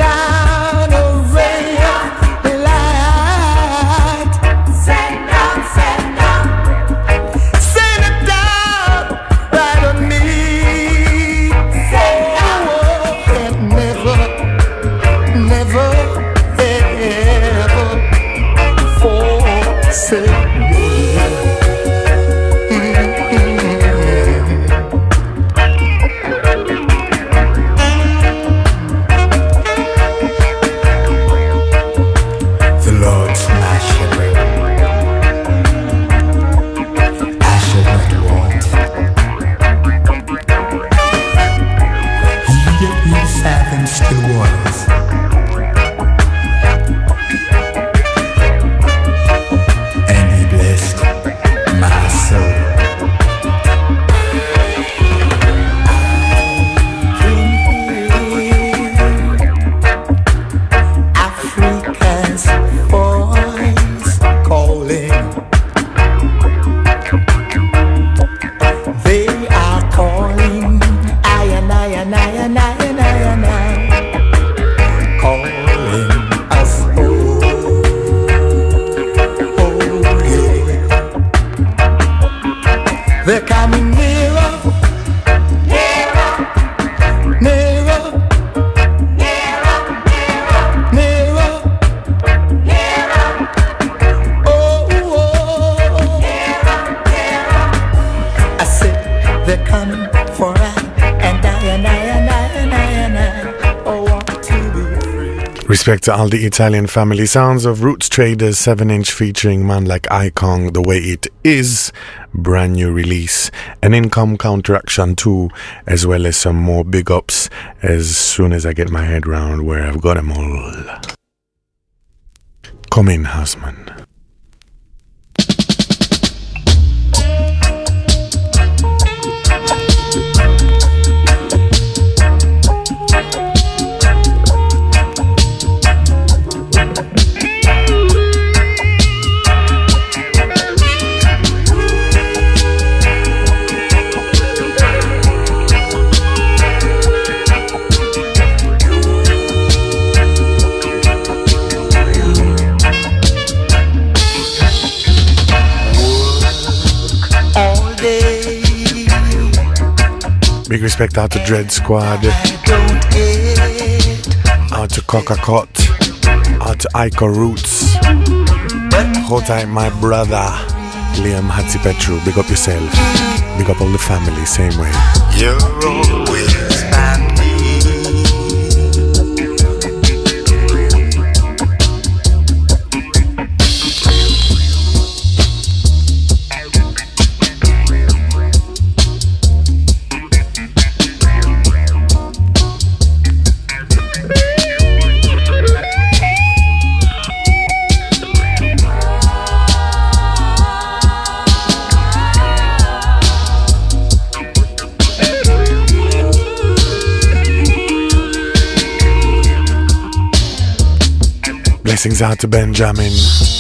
down a ray of light. Send down, send down, send it down right on me. Send down, oh, and never, never, ever forsake me. Still waters. And he blessed my soul. I can hear Africa's voice calling. They are calling. I and I and I and I and I and I. Calling us home. Oh yeah. They're coming nearer, nearer, nearer, nearer, nearer, nearer. Oh, oh, nearer, nearer. I said they're coming for I and I and I and I and I and I. Oh, want to be. Respect to all the Italian family sounds of Roots Traders seven inch featuring man like Icon, The Way It Is, brand new release, and Income Counteraction two, as well as some more big ups as soon as I get my head round where I've got them all. Come in, Houseman. Big respect out to Dread Squad, out to Coca Cot, out to Ico Roots. Hold tight, my brother Liam Hatzipetru. Big up yourself, big up all the family, same way. You're always by me. Blessings out to Benjamin.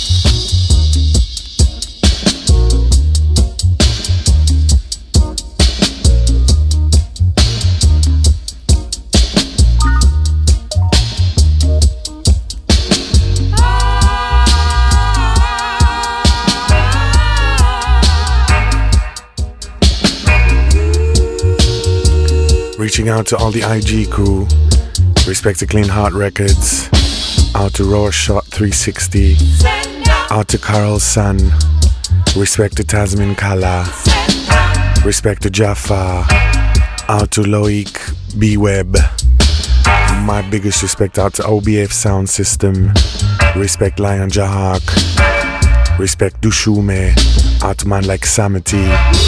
Reaching out to all the I G crew. Respect to Clean Heart Records. Out to Raw Shot three sixty. Out to Carl's son. Respect to Tasmin Kala. Respect to Jaffa. Out to Loic B-Web. My biggest respect out to O B F Sound System. Respect Lion Jahak. Respect Dushume. Out to man like Samity.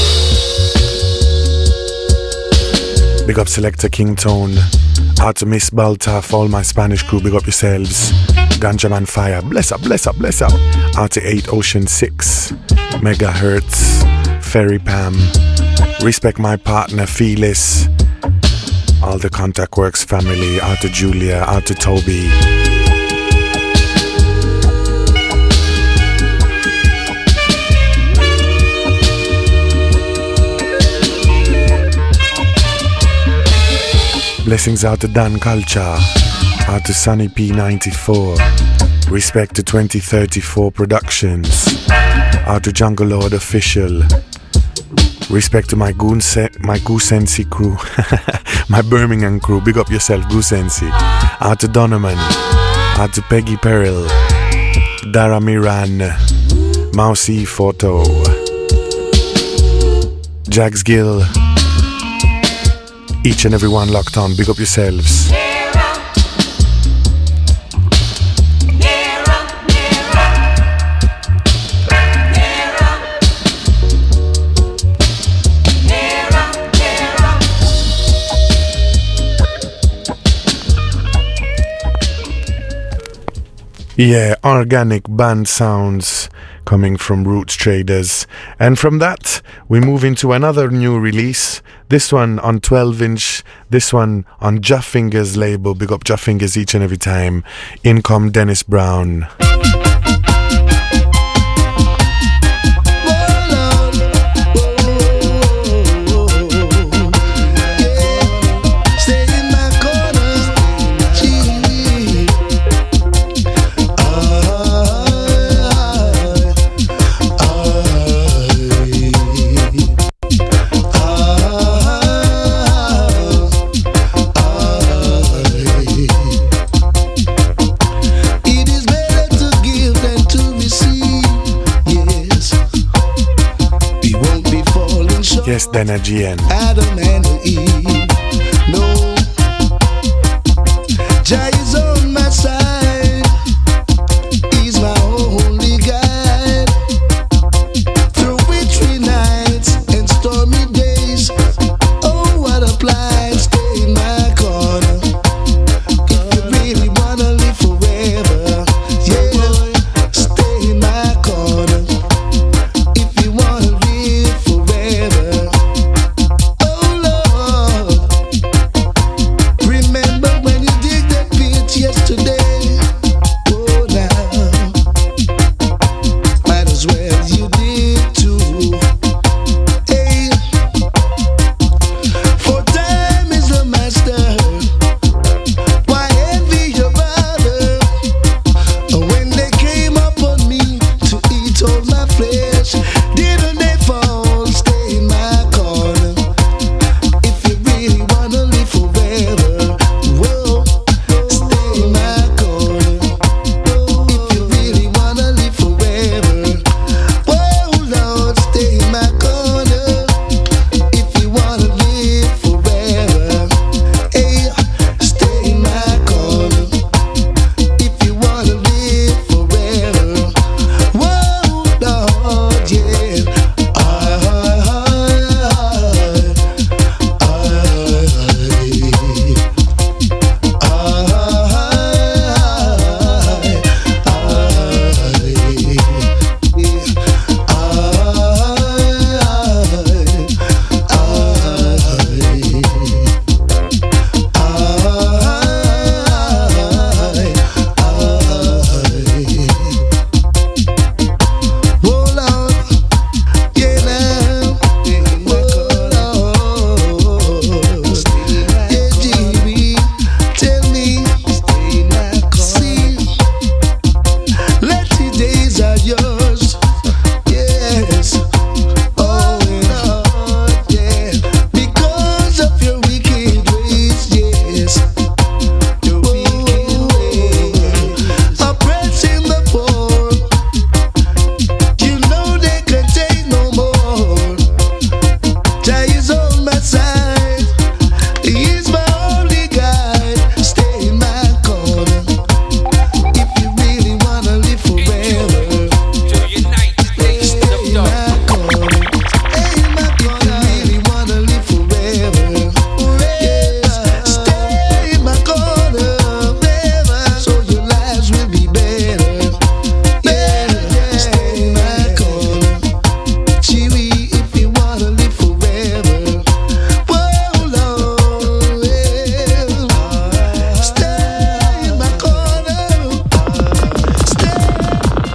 Big up Selector King Tone. Out to Miss Balta, all my Spanish crew, big up yourselves. Ganja Man Fire, bless up, bless up, bless up. Out to eight Ocean six, Megahertz, Ferry Pam. Respect my partner, Felis. All the Contact Works family, out to Julia, out to Toby. Blessings out to Dan Culture. Out to Sunny P ninety-four. Respect to twenty thirty-four Productions. Out to Jungle Lord Official. Respect to my Goose my Goosensi crew. My Birmingham crew. Big up yourself, Goosensi. Out to Donovan. Out to Peggy Peril. Dara Miran. Mousy Photo. Jags Gill. Each and every one locked on. Big up yourselves. Yeah, organic band sounds coming from Roots Traders. And from that, we move into another new release. This one on twelve inch, this one on Jaffinger's label. Big up Jaffinger's each and every time. In come Dennis Brown. Yes, Dana G N. Adam and Eve. No, Jah is on my side. He's my only guide. Through wintry nights and stormy days. Oh, what a blind stay in my corner. If you really wanna live forever, yeah, stay in my corner. If you wanna live forever. Oh Lord.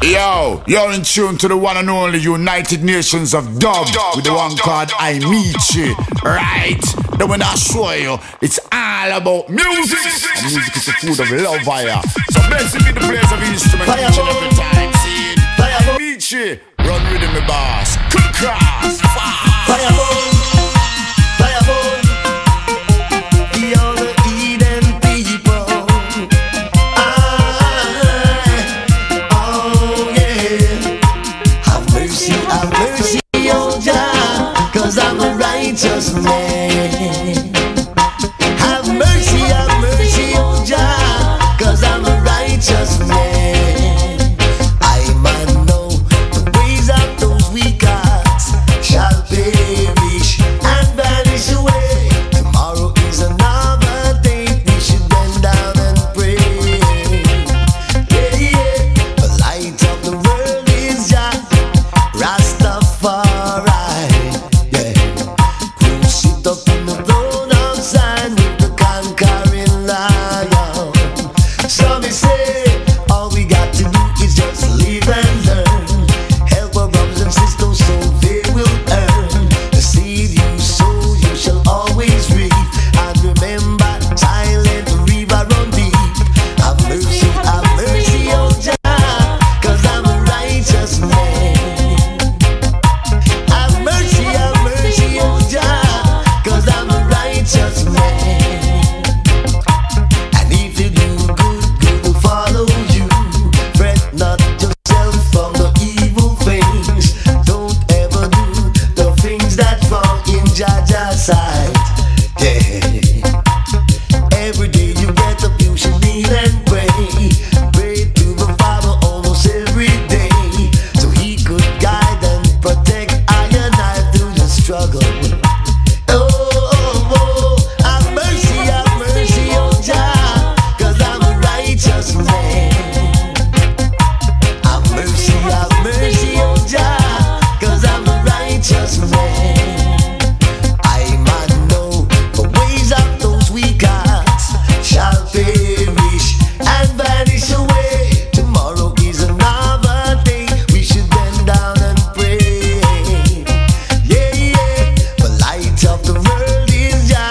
Yo, you're in tune to the one and only United Nations of Dub with the one called I Meet You. Right? Then when I show you, it's all about music. And music is the food of love, fire. So blessed be the place of instrument each and every time. See it? I Meet You. Run with me, boss. Quick cross. Fire. Fireball. Fireball. The other Eden people. Have mercy, oh Jah, 'cause I'm a righteous man. Have mercy, have mercy, oh Jah, 'cause I'm a righteous man. I might know the ways of those weak hearts shall perish and vanish away. Tomorrow is another day, we should bend down and pray. Yeah, yeah, the light of the world is Jah, Rastafari, yeah, who sit up in the throne of Zion with the conquering lion. So me say, all we got to do is just live and learn. Help our brothers and sisters so they will earn. The seed you sow, you shall always reap. And remember, silent river run deep. Have mercy, have mercy, oh Jah, 'cause I'm a righteous man. Have mercy, have mercy, oh Jah, 'cause I'm a righteous man. And if you do good, good will follow you. Fret not yourself from the evil things. Don't ever do the things that wrong in Jah Jah's sight. Yeah. Every day you get up, you should kneel and pray. Pray to the Father almost every day, so He could guide and protect I and I through the struggle. Oh, oh, oh, have mercy, have mercy, oh Jah, 'cause I'm a righteous man. Have mercy, have mercy, oh Jah, 'cause I'm a righteous man. I might know the ways of those weak hearts shall perish and vanish away. Tomorrow is another day, we should bend down and pray. Yeah, yeah, the light of the world is Jah,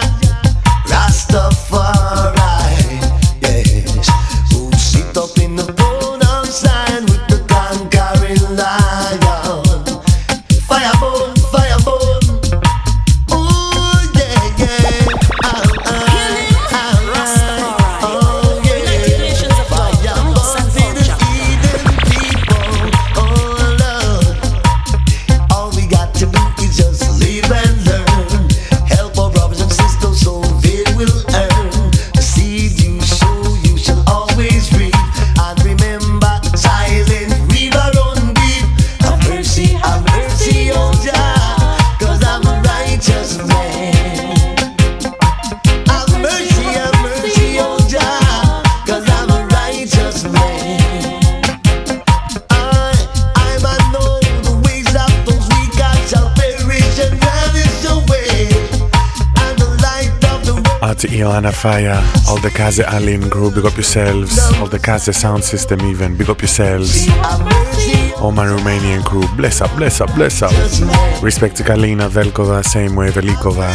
Rastafari, yes, who sit up in the throne of Zion with the conquering lion. Fireball, fireball. Ooh, yeah, yeah. Ah, ah, ah, ah. Oh, yeah. Fireball to the Eden people. Oh, Lord. All we got to do is just live and learn. Help our brothers and sisters so they will earn. The seed you sow, you shall always reap. And remember, silent river run deep. Have mercy, have mercy, oh Jah, 'cause I'm a righteous man. Have mercy, have mercy, oh Jah, 'cause I'm a righteous man. I, I might know the ways of those weak hearts shall perish and vanish away. And the light of the world. Out to Ilana Fire, all the Kaze Alin crew, big up yourselves. All the Kaze sound system even, big up yourselves. All my Romanian crew, bless up, bless up, bless up. Respect to Kalina Velkova, same way Velikova.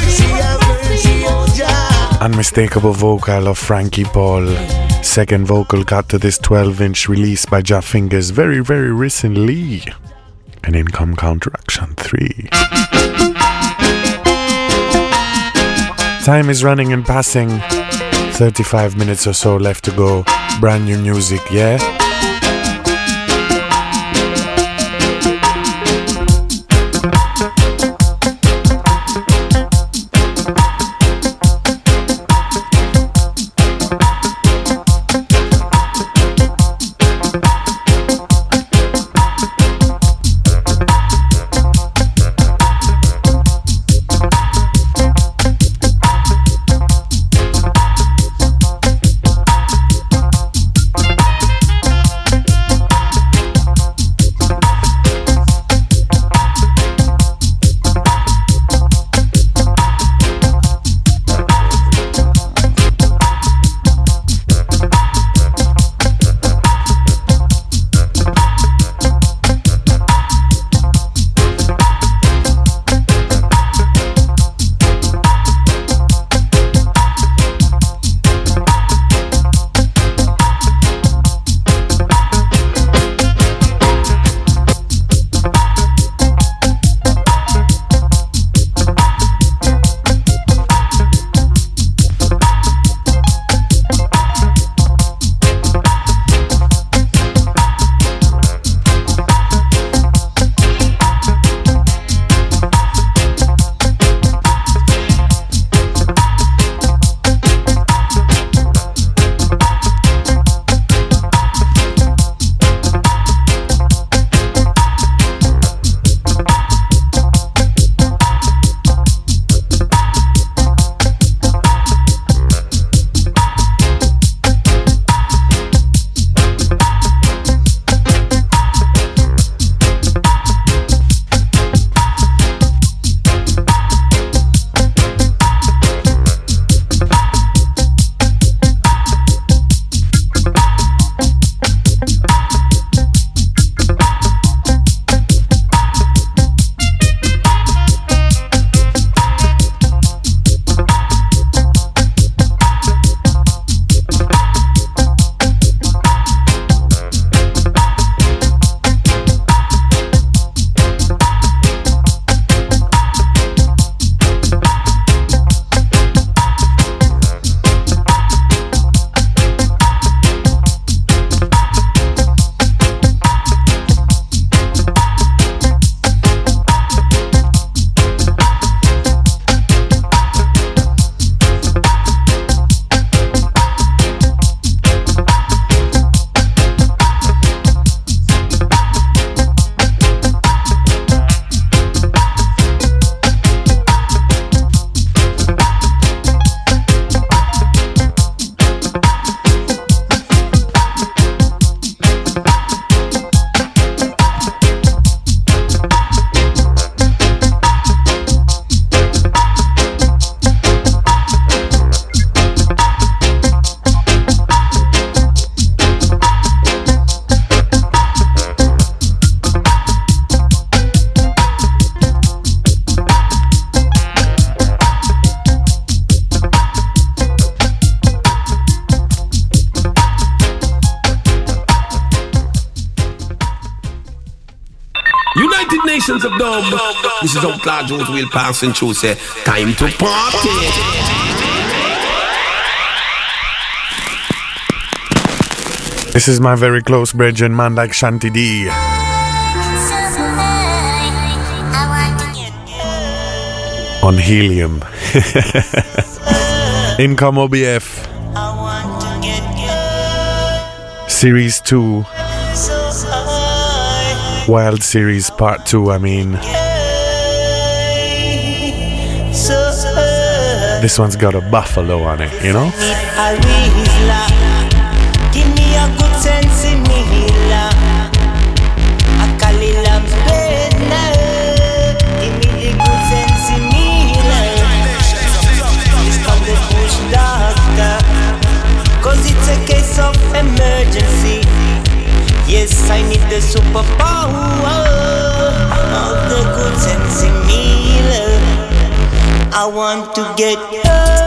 Unmistakable vocal of Frankie Paul. Second vocal cut to this twelve inch release by Jah Fingers very, very recently. And in come Counteraction three. Time is running and passing. thirty-five minutes or so left to go. Brand new music, yeah? Nations of Dub. This is Outlaw Jones Will passing through. Say, time to party. This is my very close brethren, man like Shanty D. On Helium. Income O B F. Series two. Wild Series Part two, I mean. This one's got a buffalo on it, you know? Give me a good sense in me healer. I call it lamb's bed now. Give me the good sense in me healer. This come the bush doctor, cause it's a case of emergency. Yes, I need the superpower of the good sense in me healer. I want to get hurt.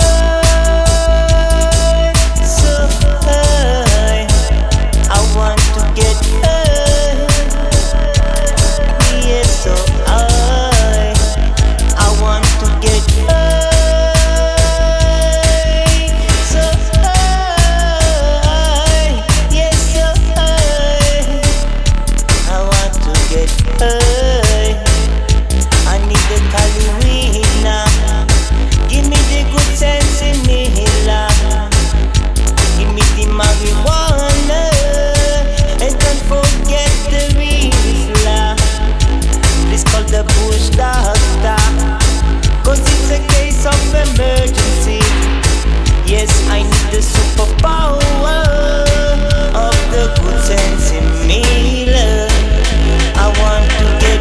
Emergency. Yes, I need the superpower of the good sense in me. I want to get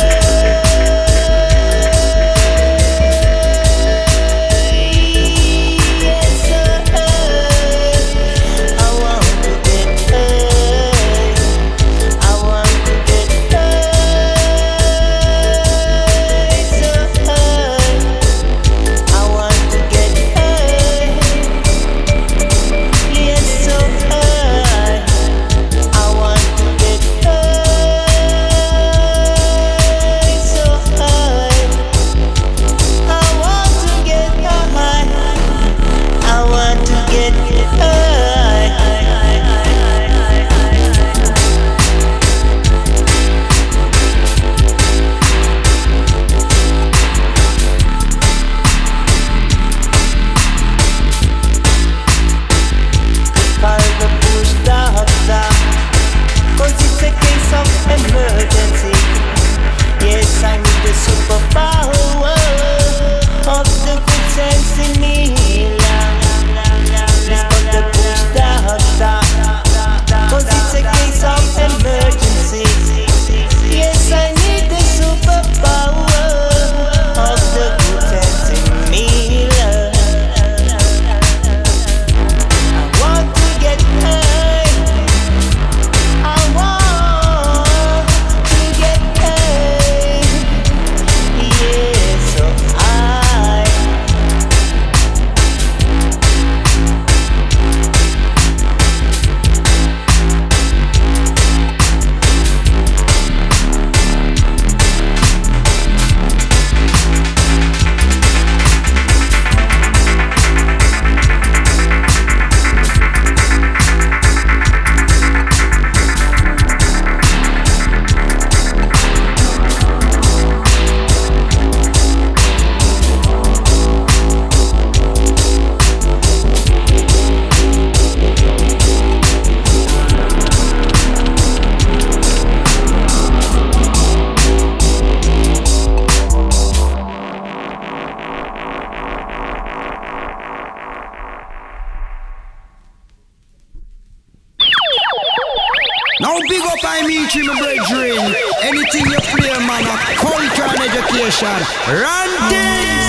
Now big up I meet you, my brethren. Anything you play, man, a culture and education. Run this!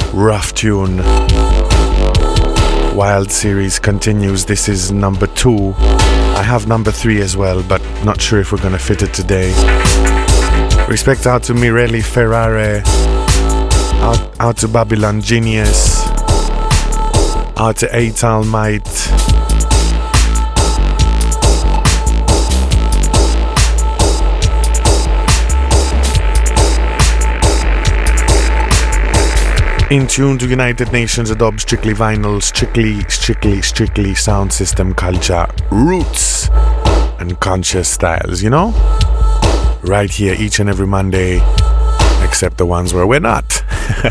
rough tune. Wild series continues. This is number two. I have number three as well, but not sure if we're gonna fit it today. Respect out to Mirelli Ferrare, out, out to Babylon Genius, out to Atal Might. In tune to United Nations of Dub, strictly vinyl, strictly, strictly, strictly sound system culture, roots and conscious styles, you know? Right here each and every Monday, except the ones where we're not.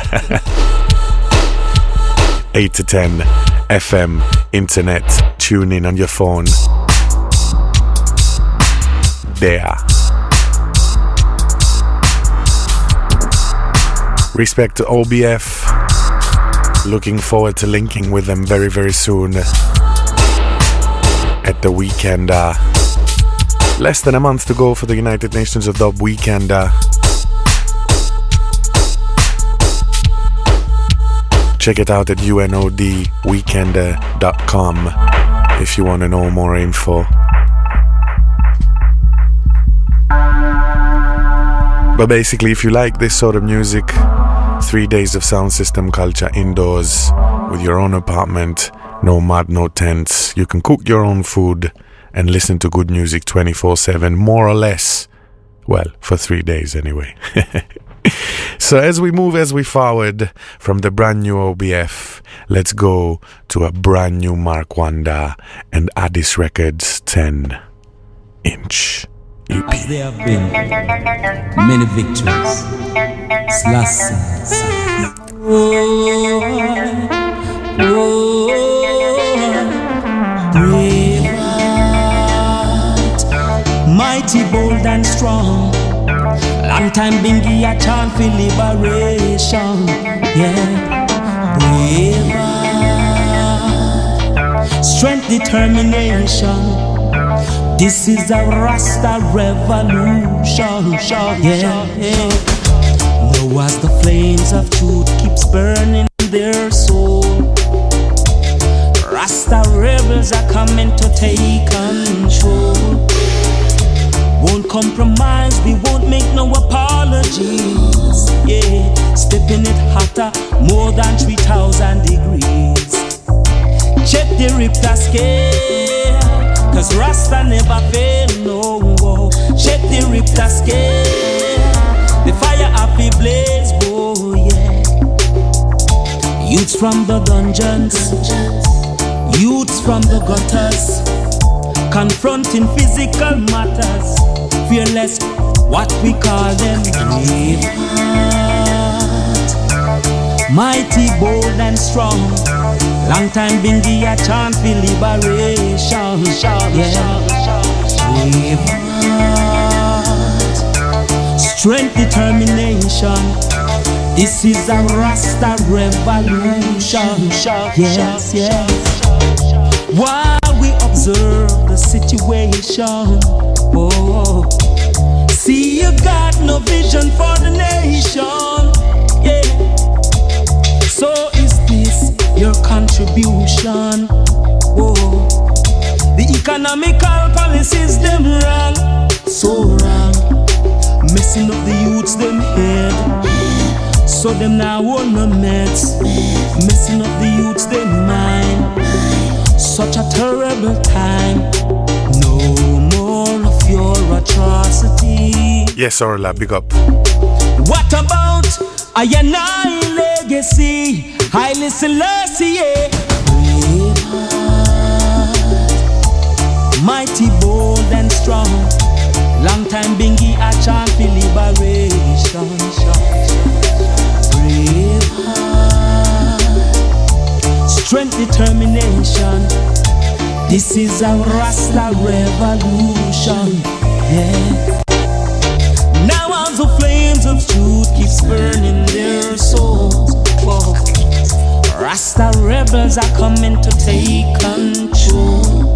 eight to ten F M, internet, tune in on your phone. There. Respect to O B F. Looking forward to linking with them very, very soon at the weekend. Uh, less than a month to go for the United Nations of Dub weekend. Uh, check it out at U N O D weekend dot com if you want to know more info. But basically, if you like this sort of music, three days of sound system culture indoors with your own apartment, no mud, no tents. You can cook your own food and listen to good music twenty-four seven, more or less. Well, for three days anyway. So as we move, as we forward from the brand new O B F, let's go to a brand new Mark Wanda and Addis Records ten inch. As there have been many victories, Selassie. Oh, oh, brave heart, mighty, bold and strong. Long time Bingi a chant for liberation. Yeah, brave heart, strength, determination. This is a Rasta revolution, yeah, yeah. Though as the flames of truth keeps burning their soul, Rasta rebels are coming to take control. Won't compromise, we won't make no apologies, yeah. Stepping it hotter, more than three thousand degrees. Check the Richter scale, cause Rasta never fail, no. Check the Richter scale, the fire happy blaze, oh yeah. Youths from the dungeons, youths from the gutters, confronting physical matters, fearless, what we call them, brave heart, mighty, bold and strong. Long time Bingi a chant for liberation, yeah. Brave heart, strength, determination. This is a Rasta revolution, yes, yes. While we observe the situation, oh, see you got no vision for the nation, yeah. So is this your contribution? Oh, the economical policies them wrong, so wrong, messing up the youths them head, so them now own no meds, messing up the youths them mind. Such a terrible time. No more of your atrocity. Yes, Orla, big up. What about a Yanai legacy? Haile Selassie, yeah. Brave heart, mighty, bold and strong. Long time Bingi a chant for liberation. Brave heart, strength, determination. This is a Rasta revolution, yeah. Now as the flames of truth keeps burning their souls, whoa, Rasta rebels are coming to take control.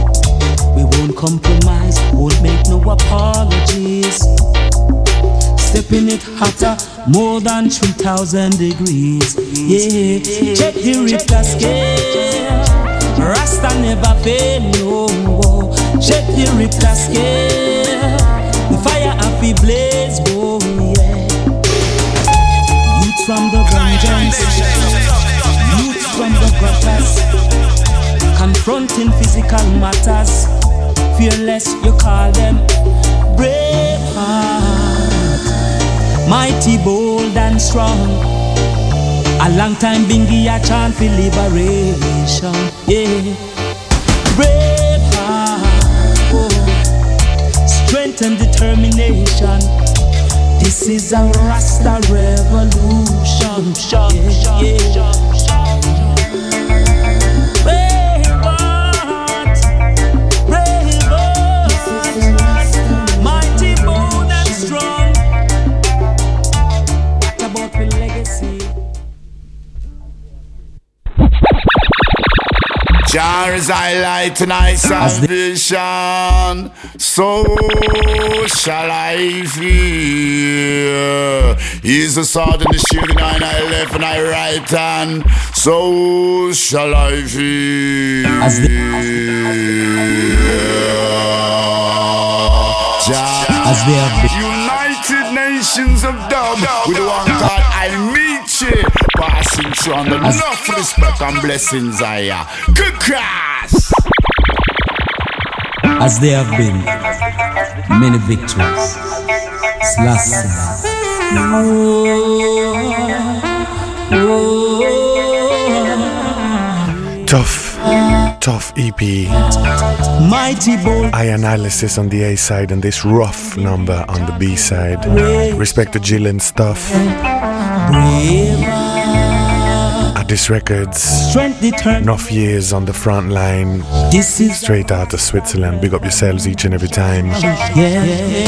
We won't compromise, won't make no apologies. stepping it hotter, more than three thousand degrees. Yeah, check the Richter scale. Rasta never fail, no. Check the Richter scale. The fire happy blaze, oh yeah. Youth from the vengeance, youth from the gutters, confronting physical matters. Fearless, you call them brave heart, mighty, bold and strong. A long time Bingi a chant for liberation. Yeah, brave heart, oh. Strength and determination. This is a Rasta revolution. Yeah, yeah. Brave heart, brave heart, mighty, bold and strong. What about the legacy? Jar is I light and I salvation, so shall I fear. He's the sword and the shield in I left and I right hand, so shall I fear. As the, As they have been. United Nations of Dub, with the one called I meet you. Passing through on the enough respect and blessings I am. Good cross. As there have been many victories, Selassie. Tough, tough E P. Mighty bold. I analysis on the A side and this rough number on the B side. Respect to Jill and stuff. Addis Records, enough years on the front line. This is straight out of Switzerland. Big up yourselves each and every time. Yeah.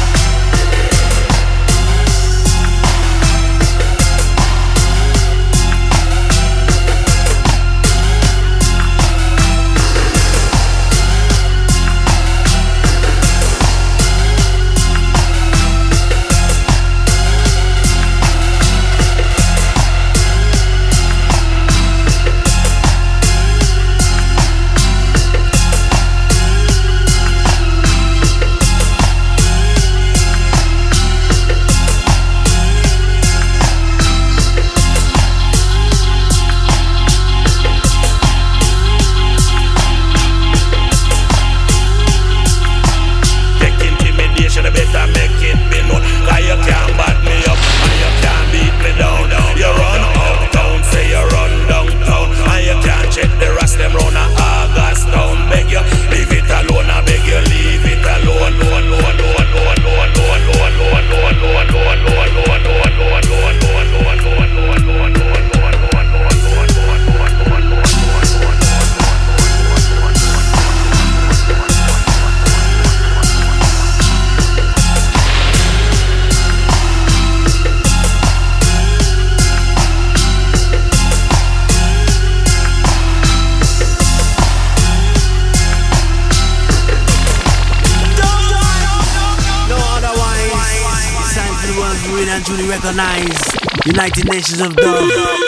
really and truly recognize United Nations of Dub.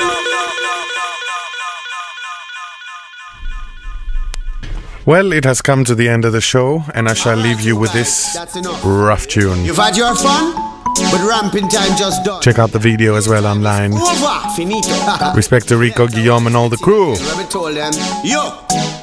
Well, it has come to the end of the show, and I shall leave you with this rough tune. You've had your fun, but ramping time just done. Check out the video as well online. Over, finito. Respect to Rico, Guillaume, and all the crew. Let me told them, yo,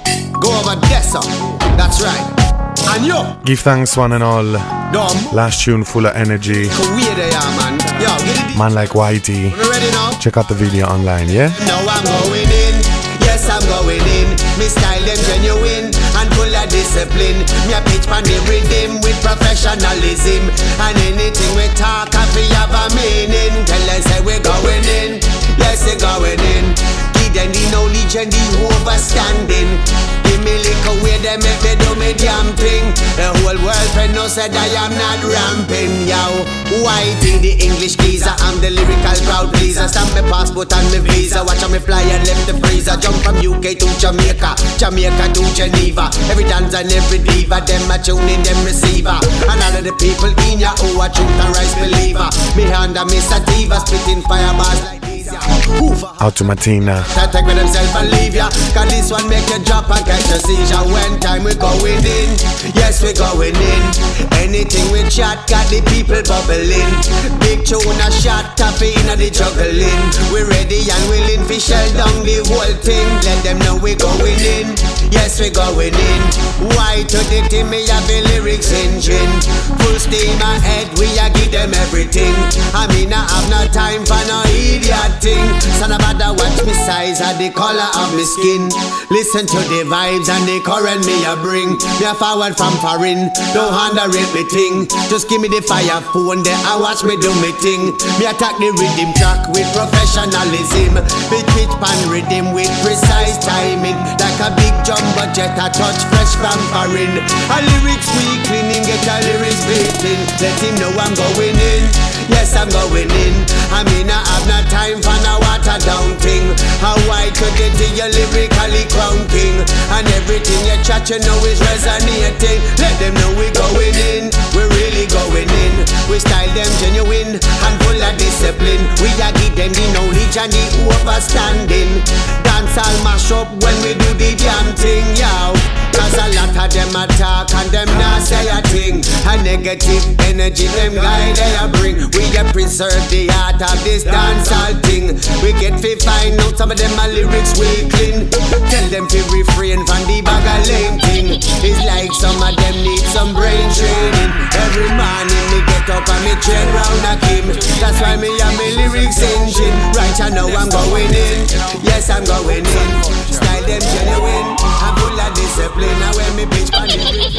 go over Dessa. That's right. And yo, Give thanks one and all. Dumb. Last tune full of energy. Where they are, man. Yo, get it. Man like Whitey. Ready now? Check out the video online, yeah? Now I'm going in. Yes, I'm going in. Me style them genuine and full of discipline. Me a pitch pan the rhythm with professionalism. And anything we talk, I feel have a meaning. Tell them say we're going in. Yes, we're going in. Give them the knowledge and the overstanding. Give me liquor where they make me do me damn thing. The whole world friend know said I am not ramping, yo. Whitey the English geezer, I'm the lyrical crowd pleaser. Stamp me passport and me visa. Watch how me fly and left the freezer. Jump from U K to Jamaica, Jamaica to Geneva. Every dance and every diva, them a tune in them receiver. And all of the people in ya who a truth and rice believer. Me hand a Miss Sativa, spitting firebars like these, ya. Out to Martina. Take with themself and leave ya. Cause this one make you drop and catch a seizure. When time we going in, yes we going in. Anything we chat got the people bubbling. Big tune a shot, taffy in the juggling. We ready and willing to shell down the whole thing. Let them know we going in, yes we going in. Why to the team me have the lyrics engine. Full steam ahead, we a give them everything. I mean I have no time for no idiot thing. Son of a da watch me size and the color of me skin. Listen to the vibes and the current me a bring. Me a forward from foreign, don't underrate me thing. Just give me the fire phone there and watch me do me thing. Me attack the rhythm track with professionalism. Big pitch pan rhythm with precise timing. Like a big jumbo jet a touch fresh from foreign. A lyrics we cleaning, get a lyrics beating. Let him know I'm going in, yes I'm going in. I mean I have no time for no water down thing. How I could get to your lyrically crown king. And everything you chat you know is resonating. Let them know we going in, we really going in. We style them genuine and full of discipline. We a give them the knowledge and the overstanding. Dance all mash up when we do the damn thing, yo. Cause a lot of them attack and them not say a thing. A negative energy them guy they a bring. We a preserve the art of this dancehall thing. We get fi find out some of them a lyrics we clean. Tell them to refrain from the bag of lame thing. It's like some of them need some brain training. Every morning me get up and me train round a Kim. That's why me have me lyrics engine. Right I know I'm going in, yes I'm going in. Style them genuine, I'm full of discipline. Now when me bitch pan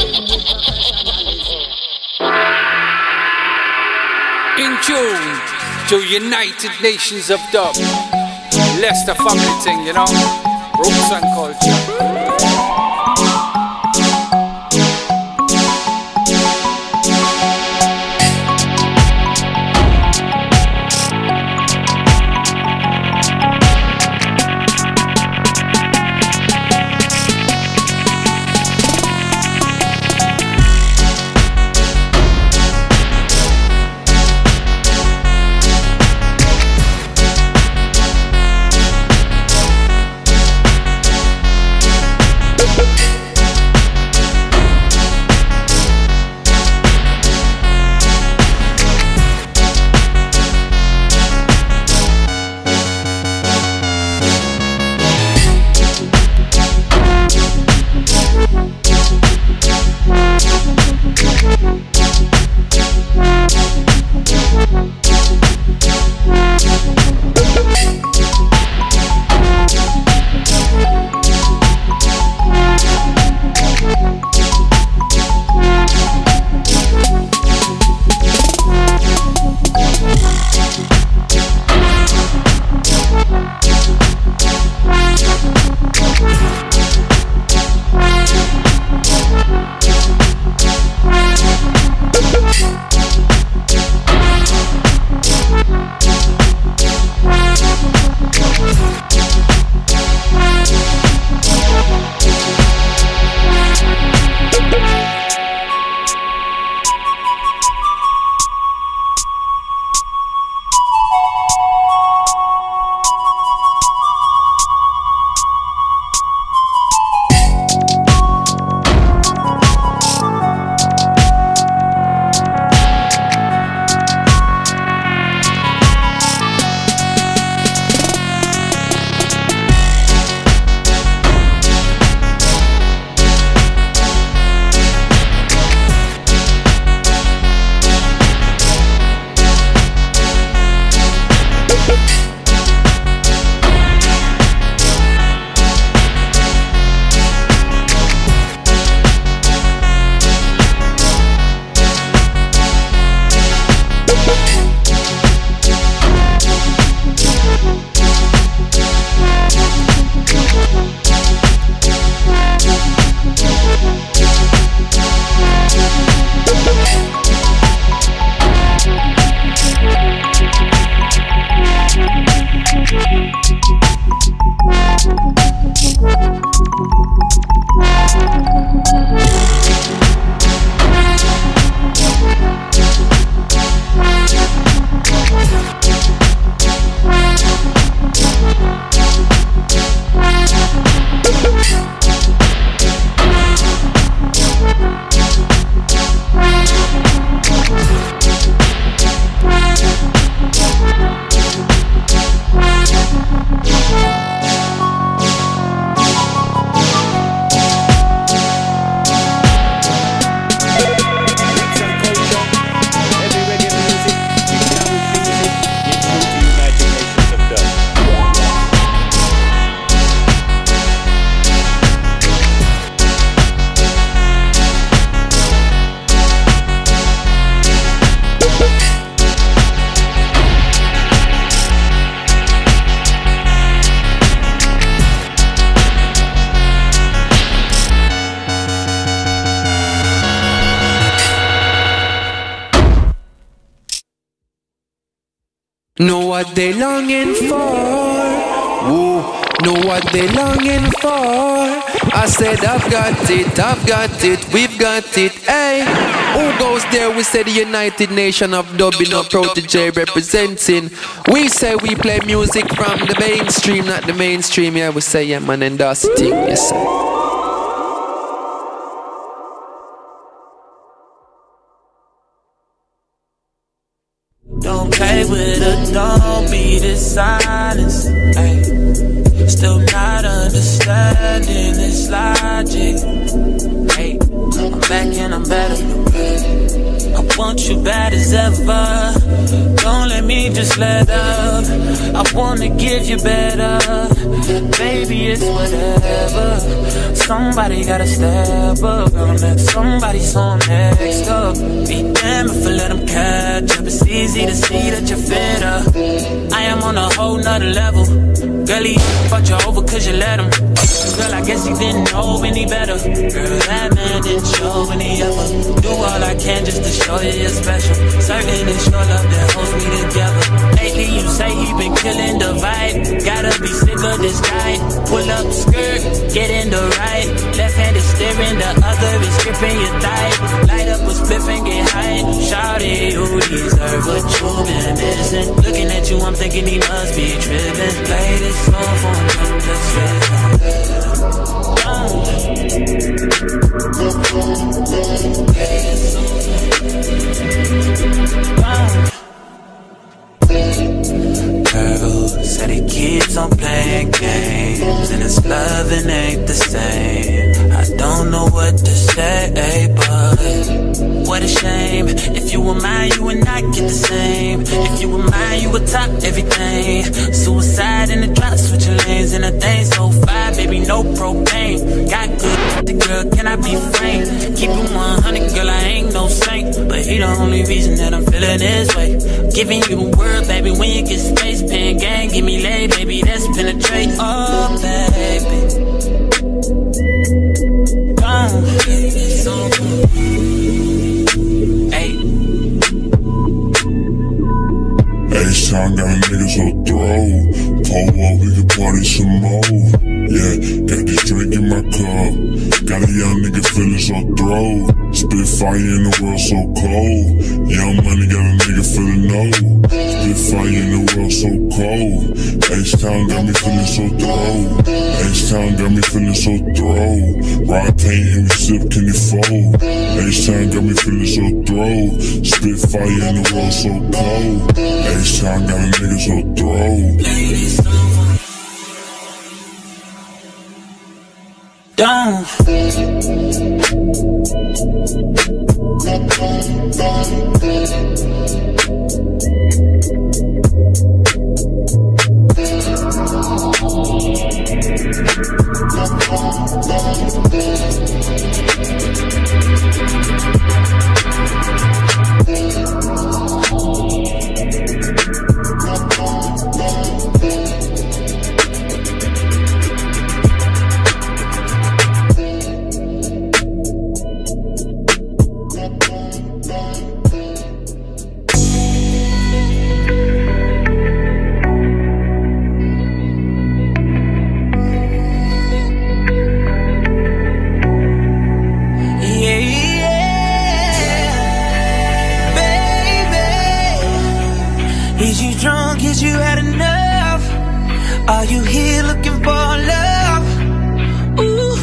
In tune to United Nations of Dub. Leicester family thing, you know. Roots and culture. Know what they longing for. Woo. Know what they longing for. I said I've got it, I've got it, we've got it, hey. Who goes there? We say the United Nation of Dub, no Protege representing. We say we play music from the mainstream, not the mainstream. Yeah, we say yeah man, and that's the thing, yes sir. Don't play with her, don't be dishonest, ay. Still not understanding this logic, hey. I'm back and I'm better. I want you bad as ever. Don't let me just let up. I wanna give you better. Baby, it's whatever. Somebody gotta step up. Somebody's on next up. Be damned if I let them catch up. It's easy to see that you're fitter. I am on a whole nother level. Girl, he fucked you over cause you let him. Girl, I guess he didn't know any better. Girl, that man didn't show any effort. Do all I can just to show you you're special. Certain it's your love that holds me together. Lately you say he been killing the vibe. Gotta be sick of this guy. Pull up skirt, get in the right. Left hand is steering, the other is gripping your thigh. Light up a spliff and get high. Shawty, you deserve what you've been missing. Looking at you, I'm thinking he must be tripping. Play this song for him, just listen. Girl, said he keeps on playing games, and his loving ain't the same. I don't know what to say, but what a shame. If you were mine, you would not get the same. If you were mine, you would top everything. Suicide in the drop, switching lanes in a thing so fire, baby, no propane. Got good, the girl, can I be frank? Keep it one hundred, girl, I ain't no saint, but he the only reason that I'm feeling this way. Giving you a word, baby, when you get space, pen gang, give me lay, baby, that's penetrate. Oh, baby, gone. Hey. H-Town got a nigga so throw. Pull up, we can party some more. Yeah, got this drink in my cup. Got a young nigga feeling so throw. Spit fire in the world so cold. Young money got a nigga feeling no. Spit fire in the world so cold. H-Town got me feeling so throw. H-Town got me feeling so throw. Rod paint and we sip candy fold. H-Town got me feeling so throw. Spit fire in the world so cold. H-Town got a nigga so throw. Don't. Are you here looking for love? Ooh,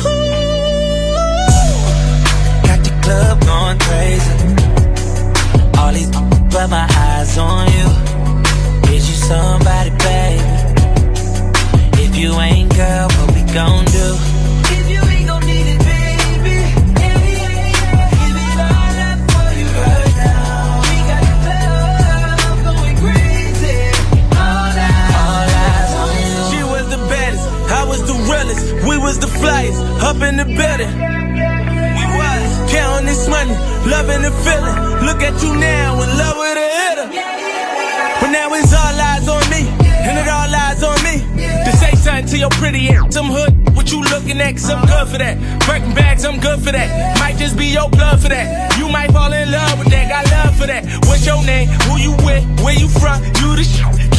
got the club going crazy. All these but my eyes on you. Is you somebody, baby? If you ain't, girl, what we gon' do? If you ain't gon' need it, baby, yeah, yeah, yeah. Give it all up for you right now. We got the club going crazy. All eyes, all eyes on you. She was the baddest, I was the realest. We was the flyest, up in the building. We was counting this money, loving the feeling. Look at you now, in love with a hitter. But now it's all eyes on me, and it all lies on me. To say something to your pretty ass, some hood, what you looking at, cause I'm good for that. Birkin bags, I'm good for that. Might just be your blood for that. You might fall in love with that, got love for that. What's your name, who you with, where you from, you the shit.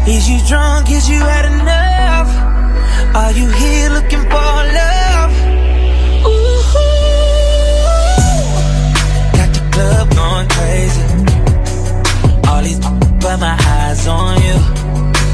Is you drunk? Is you had enough? Are you here looking for love? Ooh, got the club going crazy. All these but my eyes on you.